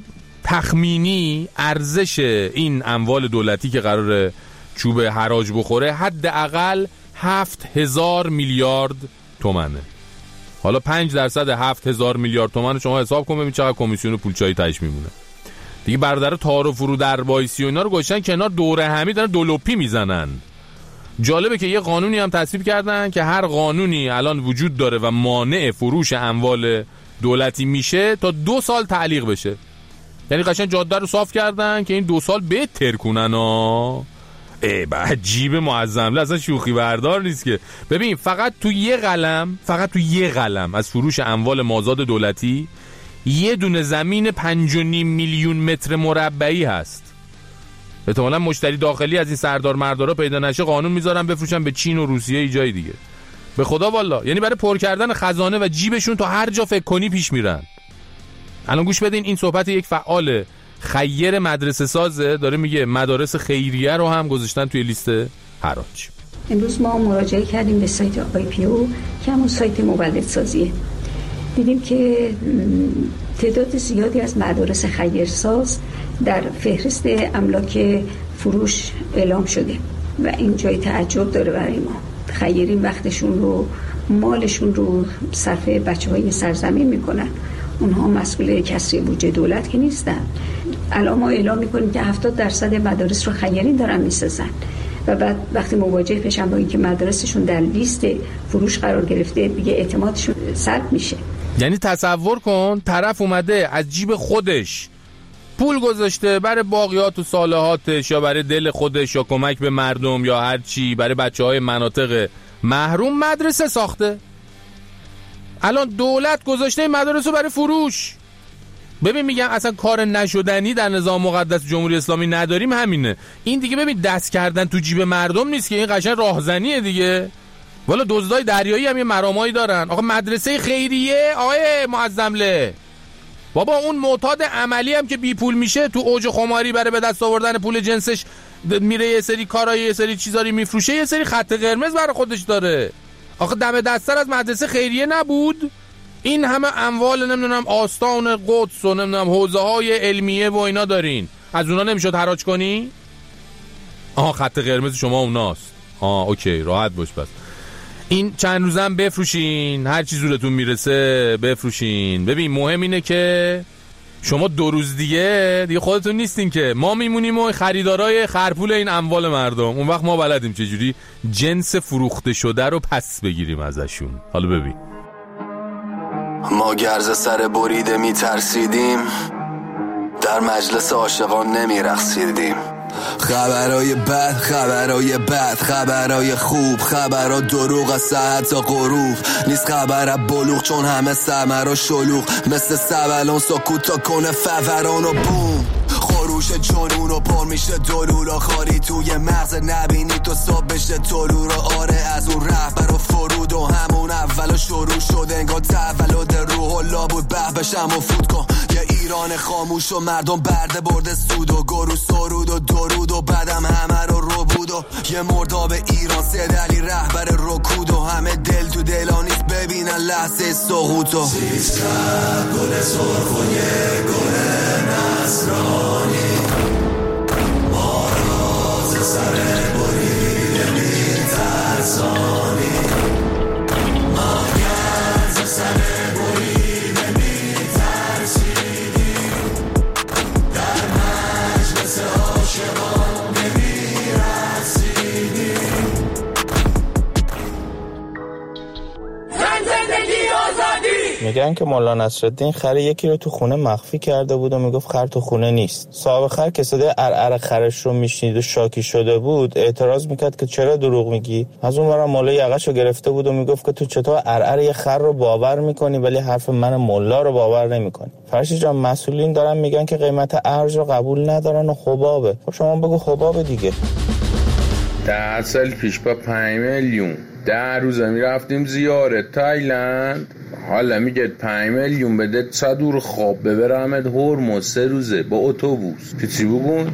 Speaker 3: تخمینی ارزش این اموال دولتی که قراره چوب حراج بخوره حداقل هفت هزار میلیارد تومنه. حالا پنج درصد هفت هزار میلیارد تومان شما حساب کن ببین چقدر کمیسیون پولچایی تهش میمونه دیگه. برادر تار و فرو در وایسی و اینا رو گذاشتن کنار، دوره همی دارن دولوپی میزنن. جالبه که یه قانونی هم تصویب کردن که هر قانونی الان وجود داره و مانع فروش اموال دولتی میشه تا دو سال تعلیق بشه. یعنی قشنگ جاده رو صاف کردن که این دو سال بهتر کنن ها. ای بعد جیب معظم اصلا شوخی بردار نیست که. ببین فقط تو یه قلم فقط تو یه قلم از فروش اموال مازاد دولتی یه دونه زمین پنج و نیم میلیون متر مربعی هست. احتمالاً مشتری داخلی از این سردار مردارا پیدا نشه قانون میذارن بفروشن به چین و روسیه ای جای دیگه. به خدا والا، یعنی برای پر کردن خزانه و جیبشون تا هر جا فکر کنی پیش میرن. الان گوش بدین، این صحبت یک فعال خیر مدرسه سازه داره میگه مدارس خیریه رو هم گذاشتن توی لیست حراج.
Speaker 21: امروز ما مراجعه کردیم به سایت آی پی او که همون سایت مولدسازیه. دیدیم که تعداد زیادی از مدارس خیرساز در فهرست املاک فروش اعلام شده و این جای تعجب داره برای ما. خیرین وقتشون رو، مالشون رو صرف بچه‌های سرزمین میکنن. اونها مسئول کسری بودجه دولت که نیستن. الان ما اعلام میکنیم که هفتاد درصد مدارس رو خیرین دارن میسازن و بعد وقتی مواجه بشن با اینکه مدارسشون در لیست فروش قرار گرفته دیگه اعتمادشون سلب میشه.
Speaker 3: یعنی تصور کن طرف اومده از جیب خودش پول گذاشته برای باقیات و صالحاتش یا برای دل خودش یا کمک به مردم یا هر چی، برای بچه‌های مناطق محروم مدرسه ساخته. الان دولت گذاشته مدارس رو برای فروش. ببین میگم اصلا کار نشدنی در نظام مقدس جمهوری اسلامی نداریم همینه. این دیگه ببین دست کردن تو جیب مردم نیست که، این قشنگ راهزنیه دیگه. والا دزدای دریایی هم یه مرامایی دارن. آقا مدرسه خیریه آقای معظمله بابا، اون معتاد عملی هم که بی پول میشه تو اوج خماری برای به دست آوردن پول جنسش میره یه سری کارای یه سری چیزاری میفروشه، یه سری خط قرمز برای خودش داره. آخه دم دستر از مدرسه خیریه نبود؟ این همه اموال نمیدونم آستان قدس و نمیدونم حوزه های علمیه و اینا دارین، از اونا نمیشد حراج کنی؟ آها خط قرمز شما اوناست. آه اوکی راحت باش. بس این چند روزم بفروشین، هر چی زورتون میرسه بفروشین. ببین مهم اینه که شما دو روز دیگه دیگه خودتون نیستین که ما میمونیم و خریدارای خرپول این اموال مردم. اون وقت ما بلدیم چجوری جنس فروخته شده رو پس بگیریم ازشون. حالا ببین
Speaker 22: ما گرز سر بریده میترسیدیم، در مجلس عاشقان نمیرقصیدیم. خبرای بد، خبرای بد، خبرای خوب، خبرها دروغ از ساعت تا غروب. نیست خبر بلوغ چون همه سمر و شلوغ، مثل سبلان سکوت تا کنه فوران و بوم. خروش جنون و پر میشه دلولا، خاری توی مغز نبینی تو صبح بشه طلوع رو. آره از اون رهبر و فرود و همون اول شروع شد انگار تولد روح الله بود. به بشم و فوت کن یه ایران خاموش و مردم برده برده سود و گرو سرود و درود و بعدم همه رو رو بود و یه مرداب ایران سدلی رهبر رکود و همه دل تو دلانیست ببینن لحظه سقوط و سیستم گل سرخ و یه گل نصرانی ما راز سر بریده میترسانی ما گرز سر بریده میترسیدیم در مجلس عاشقان نمیرسیدیم.
Speaker 2: زن زندگی آزادی.
Speaker 23: میگن که مولا نصرالدین خر یکی رو تو خونه مخفی کرده بود و میگفت خر تو خونه نیست. صاحب خر که صدای ارعر خرش رو میشنید و شاکی شده بود اعتراض میکرد که چرا دروغ میگی. از اون ورا مولا یقه‌شو گرفته بود و میگفت که تو چطور ارعر یه خر رو باور میکنی ولی حرف من مولا رو باور نمیکنی. فرشی جان مسئولین دارن میگن که قیمت ارز رو قبول ندارن و حبابه. خب شما بگو حبابه دیگه.
Speaker 24: ده سال پیش با پنج میلیون ده روزه میرفتیم زیارت تایلند. حالا میگه پنج میلیون بده صد دور خواب ببرمت هرمز سه روزه با اتوبوس. پیچی بگون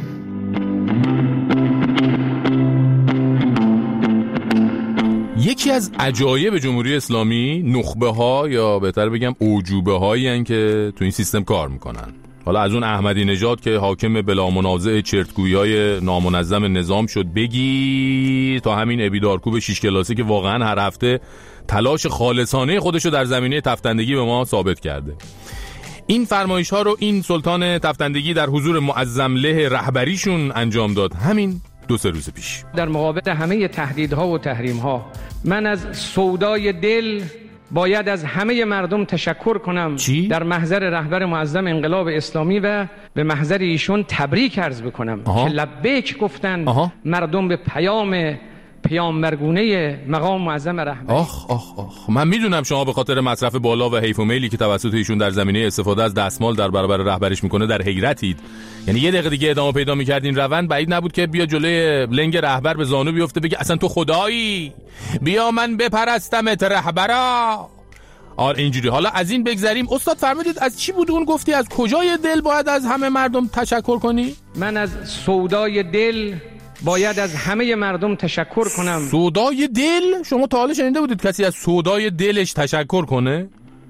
Speaker 3: یکی از عجایب جمهوری اسلامی نخبه ها یا بهتر بگم اوجوبه هایی هن که تو این سیستم کار میکنن. حالا از اون احمدی نژاد که حاکم بلا منازع چرتگویی های نامنظم نظام شد بگی تا همین ابیدارکوب شیش کلاسی که واقعا هر هفته تلاش خالصانه خودشو در زمینه تفتندگی به ما ثابت کرده. این فرمایش ها رو این سلطان تفتندگی در حضور معظم له رهبریشون انجام داد همین دو سه روز پیش.
Speaker 25: در مقابل همه تهدیدها و تحریم‌ها من از سودای دل
Speaker 1: باید از همه مردم تشکر کنم
Speaker 3: چی؟
Speaker 1: در محضر رهبر معظم انقلاب اسلامی و به محضر ایشون تبریک عرض بکنم آها. که لبیک گفتن آها. مردم به پیام پیامبرگونه مقام معظم رهبری.
Speaker 3: آخ آخ آخ من میدونم شما به خاطر مصرف بالا و حیف و میلی که توسط ایشون در زمینه استفاده از دستمال در برابر رهبریش میکنه در حیرتید. یعنی یه دقیقه دیگه ادامه پیدا میکردین روند بعید نبود که بیا جلوی لنگ رهبر به زانو بیفته بگه اصلا تو خدایی، بیا من بپرستمت رهبرا. آره اینجوری. حالا از این بگذریم. استاد فرمودید از چی بود اون گفتی؟ از کجای دل باید از همه مردم تشکر کنی؟
Speaker 1: من از سودای دل باید از همه مردم تشکر کنم.
Speaker 3: سودای دل؟ شما تا حالا شنیده بودید کسی از سودای دلش تشکر کنه؟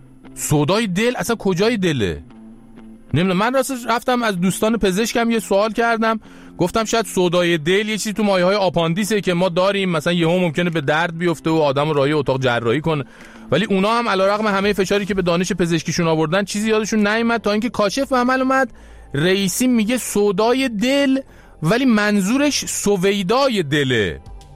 Speaker 3: سودای دل اصلا کجای دله؟ نمیدونم. من راستش رفتم از دوستان پزشکم یه سوال کردم، گفتم شاید سودای دل یه چیزی تو مایه‌های آپاندیسه که ما داریم، مثلا یهو ممکنه به درد بیفته و آدم راهی اتاق جراحی کنه، ولی اونا هم علیرغم همه فشاری که به دانش پزشکیشون آوردن چیزی یادشون نیومد تا اینکه کاشف عمل اومد رئیسی میگه سودای دل ولی منظورش سویدای دله.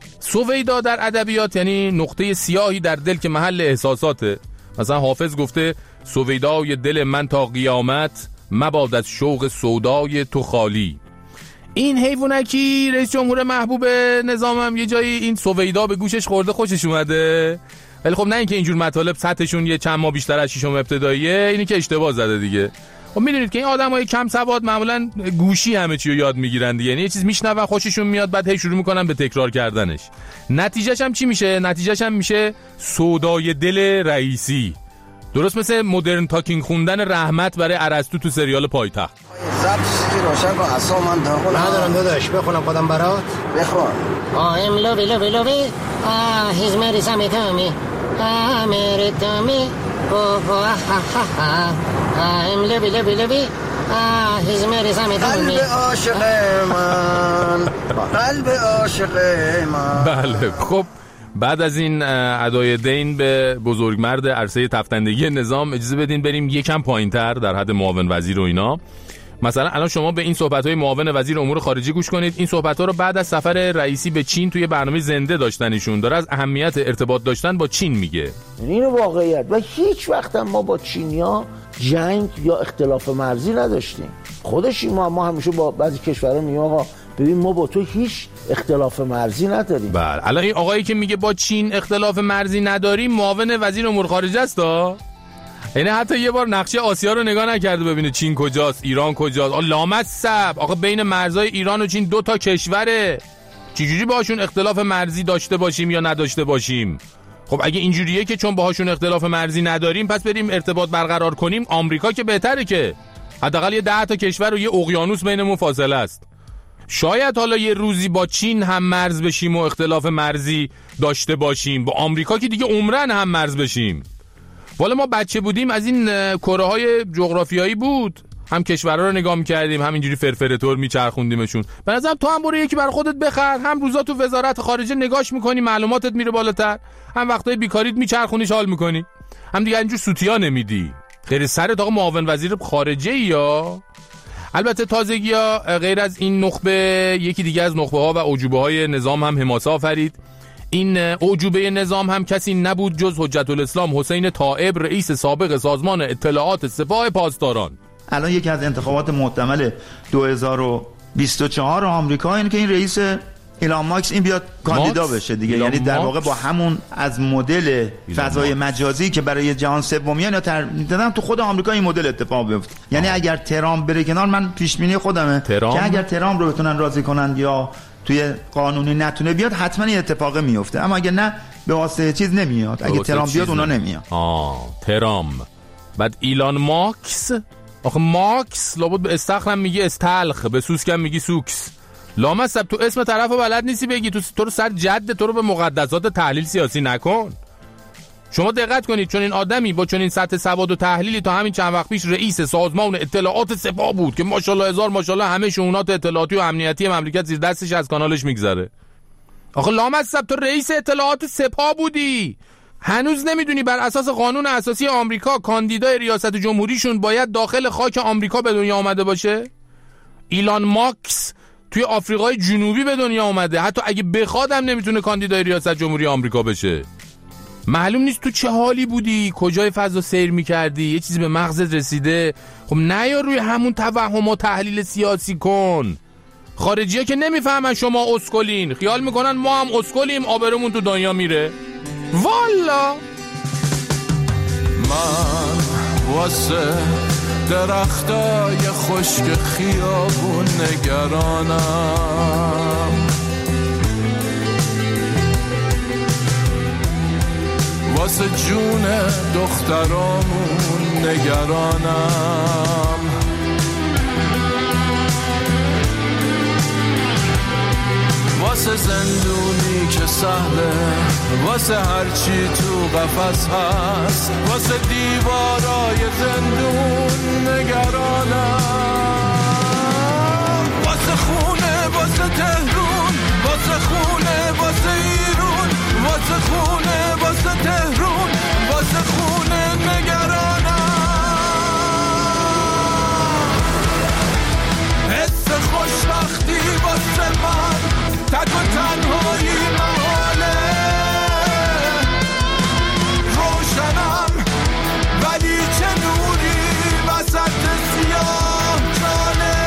Speaker 3: سویدا در ادبیات یعنی نقطه سیاهی در دل که محل احساساته. مثلا حافظ گفته سویدای دل من تا قیامت مباد از شوق سودای تو خالی. این حیوانکی رئیس جمهور محبوب نظامم یه جایی این سویدا به گوشش خورده خوشش اومده، ولی خب نه اینکه اینجور مطالب سطحشون یه چند ماه بیشتر از ششم ابتداییه، اینی که اشتباه زده دیگه. خب میدونید که این آدمای کم سواد معمولا گوشی همه چی رو یاد میگیرن دیگه، یعنی یه چیز میشنون خوششون میاد بعد هی شروع میکنن به تکرار کردنش. نتیجهش هم چی میشه؟ نتیجهش هم میشه سودای دل رئیسی. درست مثل مدرن تاکینگ خوندن رحمت برای ارسطو تو سریال پایتخت.
Speaker 4: زبطی روشن کن اصلا من داخل
Speaker 5: ندارم داداش، بخونم خودم برات.
Speaker 4: بخون.
Speaker 5: آهم لوبی لوبی لوبی آه هیز مری سمی تامی آه مری تامی اوه آه آه آه آهم لوبی لوبی لوبی آه هیز مری سمی تامی.
Speaker 4: قلب عاشق من، قلب عاشق من.
Speaker 3: بله خب بعد از این ادای دین به بزرگمرد عرصه تفتندگی نظام اجازه بدین بریم یکم پایین‌تر در حد معاون وزیر و اینا. مثلا الان شما به این صحبت‌های معاون وزیر امور خارجه گوش کنید. این صحبت‌ها رو بعد از سفر رئیسی به چین توی برنامه زنده داشتنشون داره از اهمیت ارتباط داشتن با چین میگه.
Speaker 4: این واقعیت و هیچ وقت ما با چینیا جنگ یا اختلاف مرزی نداشتیم. خودش ما ما همیشه با بعضی کشورها میگیم آقا ببین ما با تو هیچ اختلاف مرزی نداریم.
Speaker 3: بله الان این آقایی که میگه با چین اختلاف مرزی نداریم معاون وزیر امور خارجه است ها. یعنی حتی یه بار نقشه آسیا رو نگاه نکرده ببینه چین کجاست، ایران کجاست. آ لامصب آقا بین مرزهای ایران و چین دو تا کشوره، چجوری باهاشون اختلاف مرزی داشته باشیم یا نداشته باشیم؟ خب اگه اینجوریه که چون باهاشون اختلاف مرزی نداریم پس بریم ارتباط برقرار کنیم. آمریکا که بهتره که حداقل یه ده تا کشور و یه اقیانوس بینمون فاصله است. شاید حالا یه روزی با چین هم مرز بشیم و اختلاف مرزی داشته باشیم، با آمریکا که دیگه عمرن هم مرز بشیم. والا ما بچه بودیم از این کره های جغرافیایی بود، هم کشورها رو نگاه می‌کردیم همینجوری فرفره طور میچرخوندیمشون. به نظرم تو هم برو یکی برای خودت بخر، هم روزا تو وزارت خارجه نگاش میکنی معلوماتت میره بالاتر، هم وقتای بیکاریت میچرخونیش حال میکنی، هم دیگه اینجور سوتیا نمیدی. خیر سرت آقا معاون وزیر خارجه یا البته تازگی‌ها غیر از این نخبه یکی دیگه از نخبه‌ها و عجوبه‌های نظام هم حماسه آفرید. این عجوبه نظام هم کسی نبود جز حجت الاسلام حسین طائب رئیس سابق سازمان اطلاعات سپاه پاسداران.
Speaker 7: الان یکی از انتخابات محتمل دو هزار و بیست و چهار آمریکا اینه که این رئیس ایلان ماکس این بیاد کاندیدا بشه دیگه، یعنی در واقع با همون از مدل فضای مجازی که برای جهان سومیان یا تر دیدم تو خود آمریکا این مدل اتفاق بیفته. یعنی اگر ترامپ بره کنار، من پیش بینی خودمه که اگر ترامپ رو بتونن راضی کنن یا توی قانونی نتونه بیاد حتما این اتفاق میفته، اما اگه نه به واسه چیز نمیاد. اگه ترامپ بیاد اونا نمیاد.
Speaker 3: آه ترامپ. بعد ایلان ماکس، آخه ماکس لابد به استخرم میگی استلخ، به سوسکم میگی سوکس. لامصب تو اسم طرفو بلد نیستی بگی، تو تو رو سر جد تو رو به مقدسات تحلیل سیاسی نکن. شما دقت کنید چون این آدمی با چون این سطح سواد و تحلیلی تا همین چند وقت پیش رئیس سازمان اطلاعات سپاه بود که ماشاءالله هزار ماشاءالله همه شؤونات اطلاعاتی و امنیتی مملکت زیر دستش از کانالش میگذره. آخه لامصب تو رئیس اطلاعات سپاه بودی، هنوز نمیدونی بر اساس قانون اساسی آمریکا کاندیدای ریاست جمهوریشون باید داخل خاک آمریکا به دنیا آمده باشه؟ ایلان ماکس توی آفریقای جنوبی به دنیا اومده، حتی اگه بخواد هم نمیتونه کاندیدای ریاست جمهوری آمریکا بشه. معلوم نیست تو چه حالی بودی، کجای فضا سیر میکردی، یه چیزی به مغزت رسیده. خب نیا روی همون توهم و تحلیل سیاسی کن. خارجی ها که نمیفهمن شما اسکلین، خیال میکنن ما هم اسکلیم، آبرمون تو دنیا میره. والا
Speaker 6: من واسه درختای خشک خیابون نگرانم، واسه جون دخترامون نگرانم، واسه زندونی که سهله، واسه هرچی تو قفس هست، واسه دیوارای زندون نگرانم، واسه خونه، واسه تهرون، واسه خونه، واسه ایرون، واسه خونه، واسه تهرون، واسه خونه نگرانم. حس خوشبختی واسه من تک و تنهایی محاله، روشنم ولی چه نوری وسط سیاه جانه،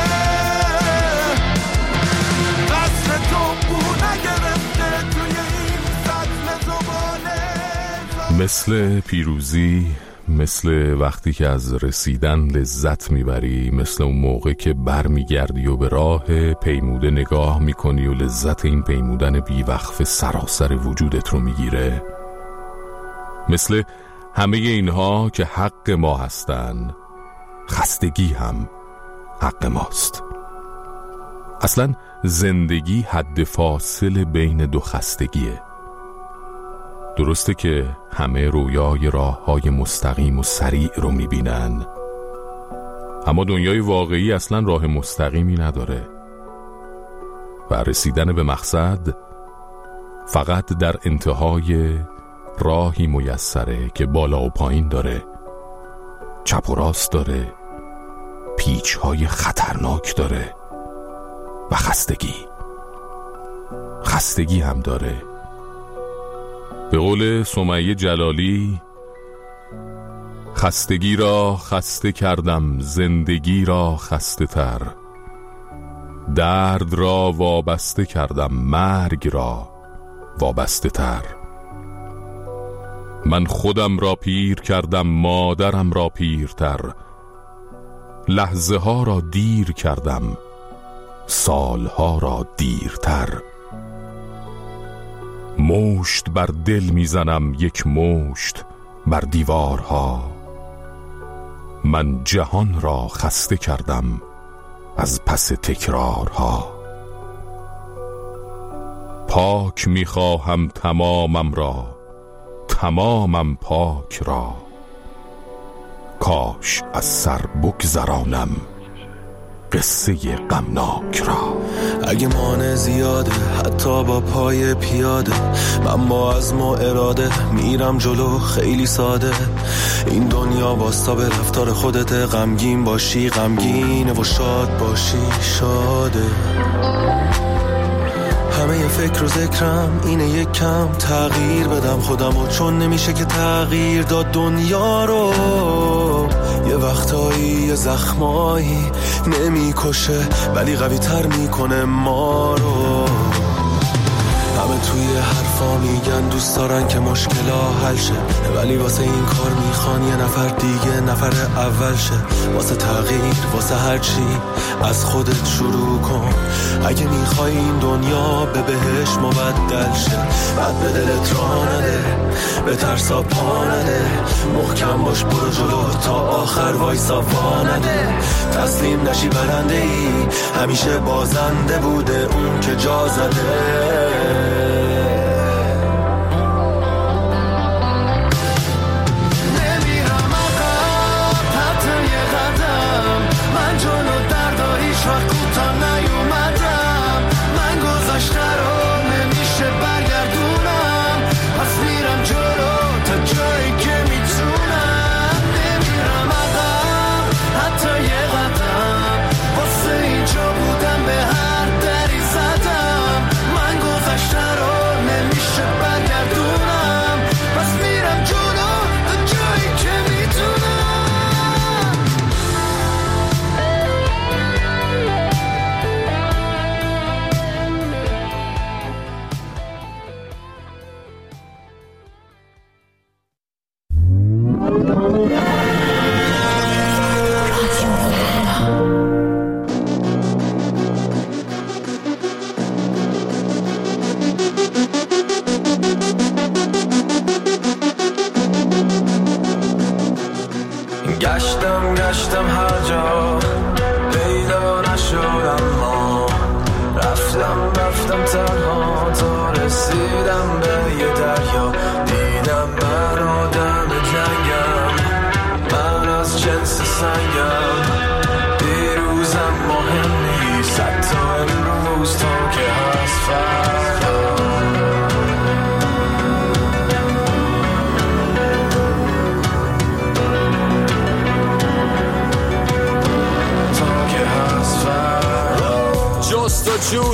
Speaker 6: قصد تو بو نگرفته توی این سطل زباله.
Speaker 3: مثل پیروزی، مثل وقتی که از رسیدن لذت میبری، مثل اون موقع که بر میگردی و به راه پیموده نگاه میکنی و لذت این پیمودن بیوقف سراسر وجودت رو میگیره، مثل همه اینها که حق ما هستن، خستگی هم حق ماست. اصلا زندگی حد فاصل بین دو خستگیه. درسته که همه رویای راه‌های مستقیم و سریع رو می‌بینن، اما دنیای واقعی اصلا راه مستقیمی نداره و رسیدن به مقصد فقط در انتهای راهی میسره که بالا و پایین داره، چپ و راست داره، پیچ‌های خطرناک داره و خستگی خستگی هم داره. به قول سمیه جلالی، خستگی را خسته کردم، زندگی را خسته تر، درد را وابسته کردم، مرگ را وابسته تر، من خودم را پیر کردم، مادرم را پیرتر، لحظه ها را دیر کردم، سالها را دیرتر، مشت بر دل میزنم، یک مشت بر دیوارها، من جهان را خسته کردم از پس تکرارها، پاک میخواهم تمامم را، تمامم پاک را، کاش از سر بگذرانم قصه غمناک را.
Speaker 22: اگه مانع زیاده حتی با پای پیاده، من با عزم و اراده میرم جلو خیلی ساده. این دنیا واستا به رفتار خودت، غمگین باشی غمگینه و شاد باشی شاده. همه ی فکر و ذکرم اینه یک کم تغییر بدم خودمو، چون نمیشه که تغییر داد دنیا رو. یه وقتایی یه زخمایی نمیکشه ولی قوی تر میکنه ما رو. همه توی حرفا میگن دوست دارن که مشکلا حل شه، ولی واسه این کار میخوان یه نفر دیگه نفر اول شه. واسه تغییر واسه هر چی از خودت شروع کن، اگه میخوای این دنیا به بهش مبدل شه. بعد به دلت راه نده، به ترسا پا نده، محکم باش برو جلو تا آخر وایسا وا نده. تسلیم نشی برنده ای، همیشه بازنده بوده اون که جا زده.
Speaker 6: Shadow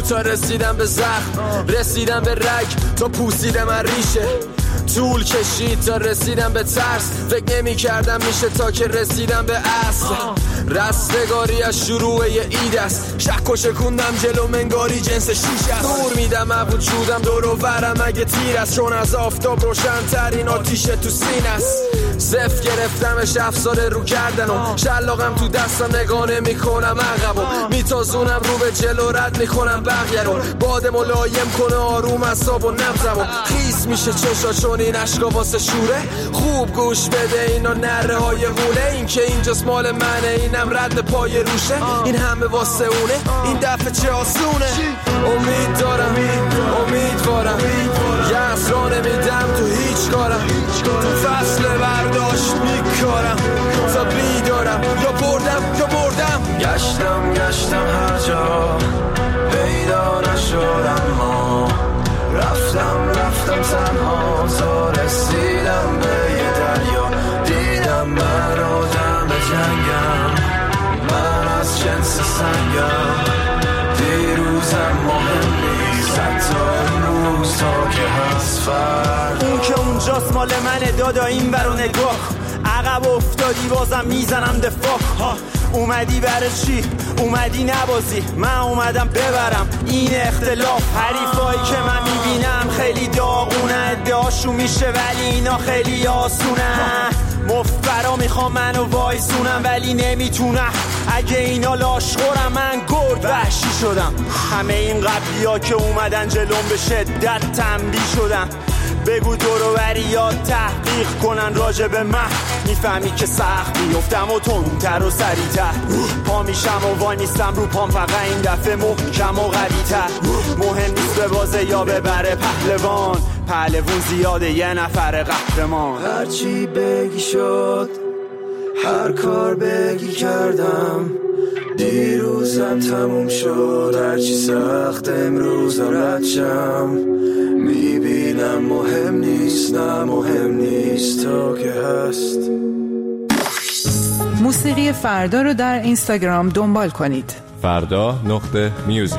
Speaker 8: تا رسیدم به زخم، رسیدم به رگ تا پوسیدم من ریشه. طول کشید تا رسیدم به ترس، فکر نمی کردم میشه تا که رسیدم به اصل. رستگاری از شروع یه اید است، شک و شکوندم جلو منگاری جنس شیش است. دور میدم عبود شدم دور و برم اگه تیر است، چون از آفتاب روشن ترین آتیش تو سین است. صف گرفتمش افسار رو کردن و شلاقم تو دستم نگاه نمی کنم عقبو، میتازونم رو به جلو رد میکنم بقیه رو. باد ملایم کنه آروم اعصاب و نبضم و خیس میشه چشا چون این عشقا واسه شوره. خوب گوش بده اینا نره های غوله، این که اینجاست مال منه اینم رد پای روشه. این همه واسه اونه این دفعه چه آسونه. امید دارم امیدوارم یه اسرا نمیدم تو هیچ کارم، تو فصل برداشت میکارم تا بیدارم یا بردم یا بردم.
Speaker 6: گشتم گشتم هر جا پیدا نشدم، ما رفتم رفتم تنها تا رسیدم به یه دریا. دیدم من آدم جنگم، من از جنس سنگم. دیروزم مهم نیست حتی امروز تا که هست فردا.
Speaker 10: اون که اونجاست مال منه دادا این برو نگاه. عقب افتادی بازم میزنم دفاع. اومدی برای چی؟ اومدی نبازی، من اومدم ببرم این اختلاف. حریفایی که من میبینم خیلی داغونه، ادعاشو میشه ولی اینا خیلی آسونه. مفبرا میخوام منو وایسونم ولی نمیتونم، اگه اینا لاشخورم من گرد وحشی شدم. همه این قبلی ها که اومدن جلوم به شدت تنبیه شدم. بگو دورو بریات تحقیق کنن راجع به من، میفهمی که سخت بیفتم و تندتر و سریعتر. پا میشم و وای میستم رو پام، فقط این دفعه محکم و قوی‌تر. مهم نیست به بازه یا ببره پهلوان، پهلوون زیاده یه نفر قهرمان.
Speaker 6: هرچی بگی شد هر کار بگی کردم، دیروزم تموم شد. هرچی سخت امروز رد شم، میبینم مهم نیست نه مهم نیست تا که هست.
Speaker 12: موسیقی فردا رو در اینستاگرام دنبال کنید.
Speaker 3: فردا نقطه میوزیک.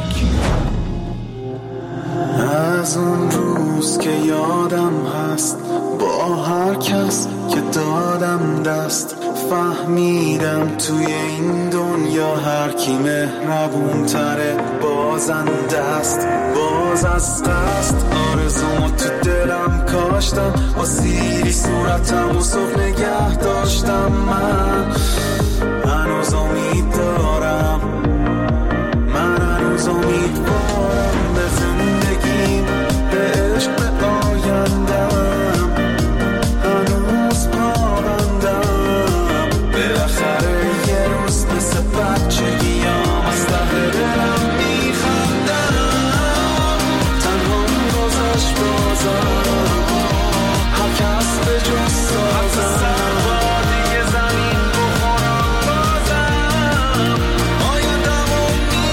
Speaker 6: از اون روز که یادم هست با هر کس که دادم دست، فهمیدم توی این دنیا هر کی مهربون تره بازنده است. باز از قصد آرزومو تو دلم کاشتم، با سیری صورتم و صبح نگه داشتم. من هنوز امید دارم، من هنوز امیدوارم به زندگیم، به عشق، به آیندم. هنوز پابندم، بالاخره یه روز مثل بچگیام از ته دلم میخندم. تنها گذاشت بازم هر کس به جز سازم، سر دیگه زمین بخورم بازم. آیندمو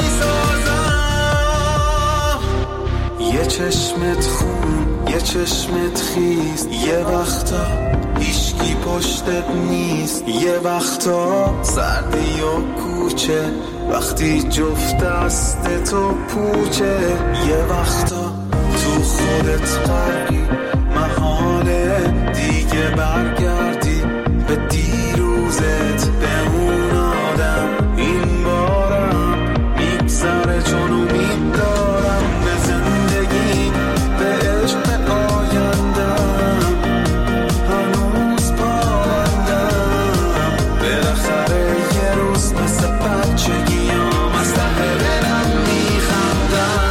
Speaker 6: میسازم. یه چشمت خون یه چشمت خیز، یه وقتا هیچکی پشتت نیست. یه وقتا سردی و کوچه وقتی جفت دست تو پوچه. یه وقتا تو خودت غرقی، محاله دیگه برگردی به دیروزت، به اون آدم. این بارم میگذره چون امید دارم به زندگی، به عشق، به آیندم. هنوز پابندم، بالاخره یه روز مثل بچگیام از ته دلم میخندم.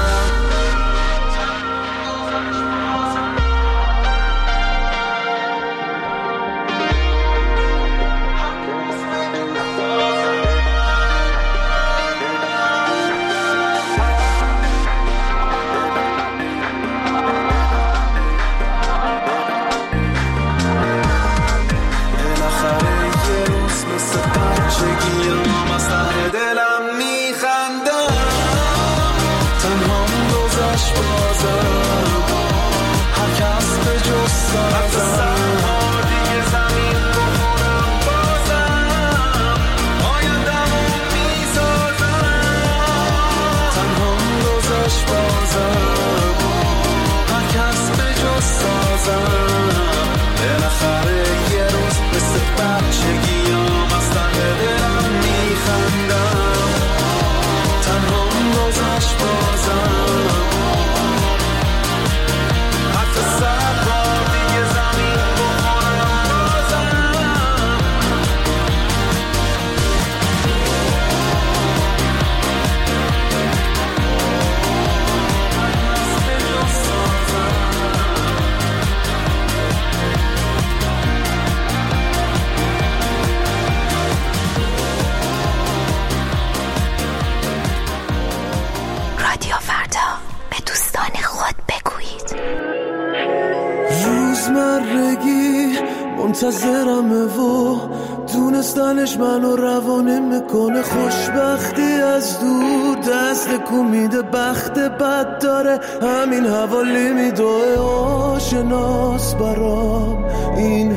Speaker 11: منتظرمه و دونستنش منو روانه میکنه خوشبختی از دور دست کو میده بخت بد داره همین حوالی میدوه آشناس برام این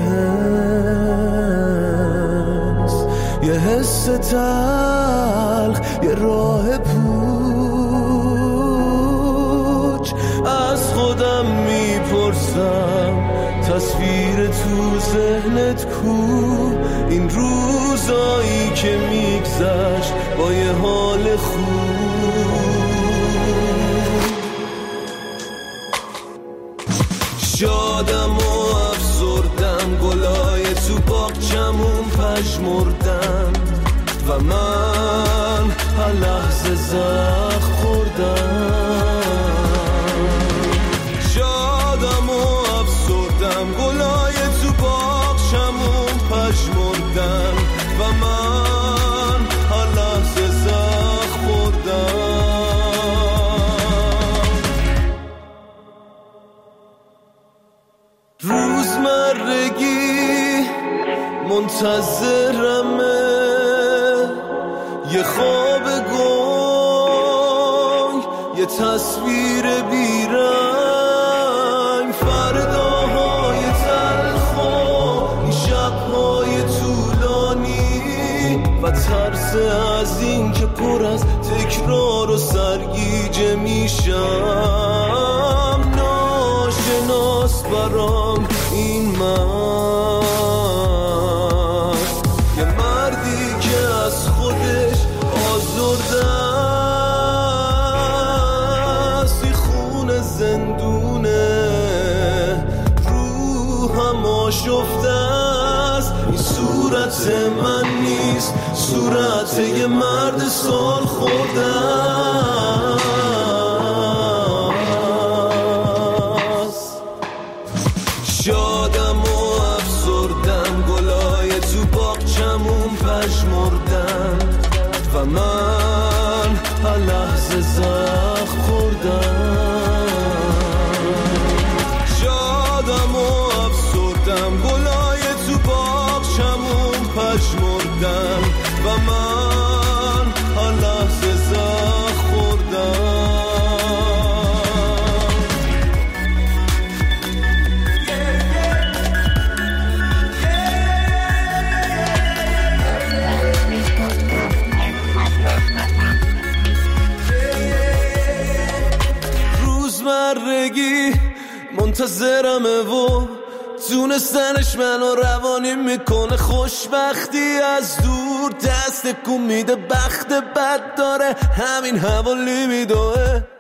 Speaker 11: حس یه حس تلخ یه راه پوچ از خودم میپرسم تصویر تو ذهنت کو این روزایی که میگذشت با یه حال خوب شادم و افسردم گلای تو باغچمون پژمردن و من هر لحظه زخم خوردم شادم و افسردم گلای تو باغچمون پژمردن و من هر لحظه زخم خوردم روزمرگی منتظرمه یه خواب گنگ یه تصویر بیرنگ فرداهای تلخ و این شبهای طولانی و ترس از این که پر از تکرار و سرگیجه میشم ناشناس برام این من یه مردی که از خودش آزرده است این خون زندونه روحم آشفته است این صورت من نیست صورت یه مرد سال خورده است شادم و افسردم گلای تو باغچمون پژمردن و من هر لحظه زخم خوردم شادم و افسردم گلای تو باغچمون پژمردن و من هر لحظه زخم خوردم روزمرگی منتظرمه و دونستنش منو روانی میکنه خوشبختی از دور دست کو میده بخت بد داره همین حوالی میدوه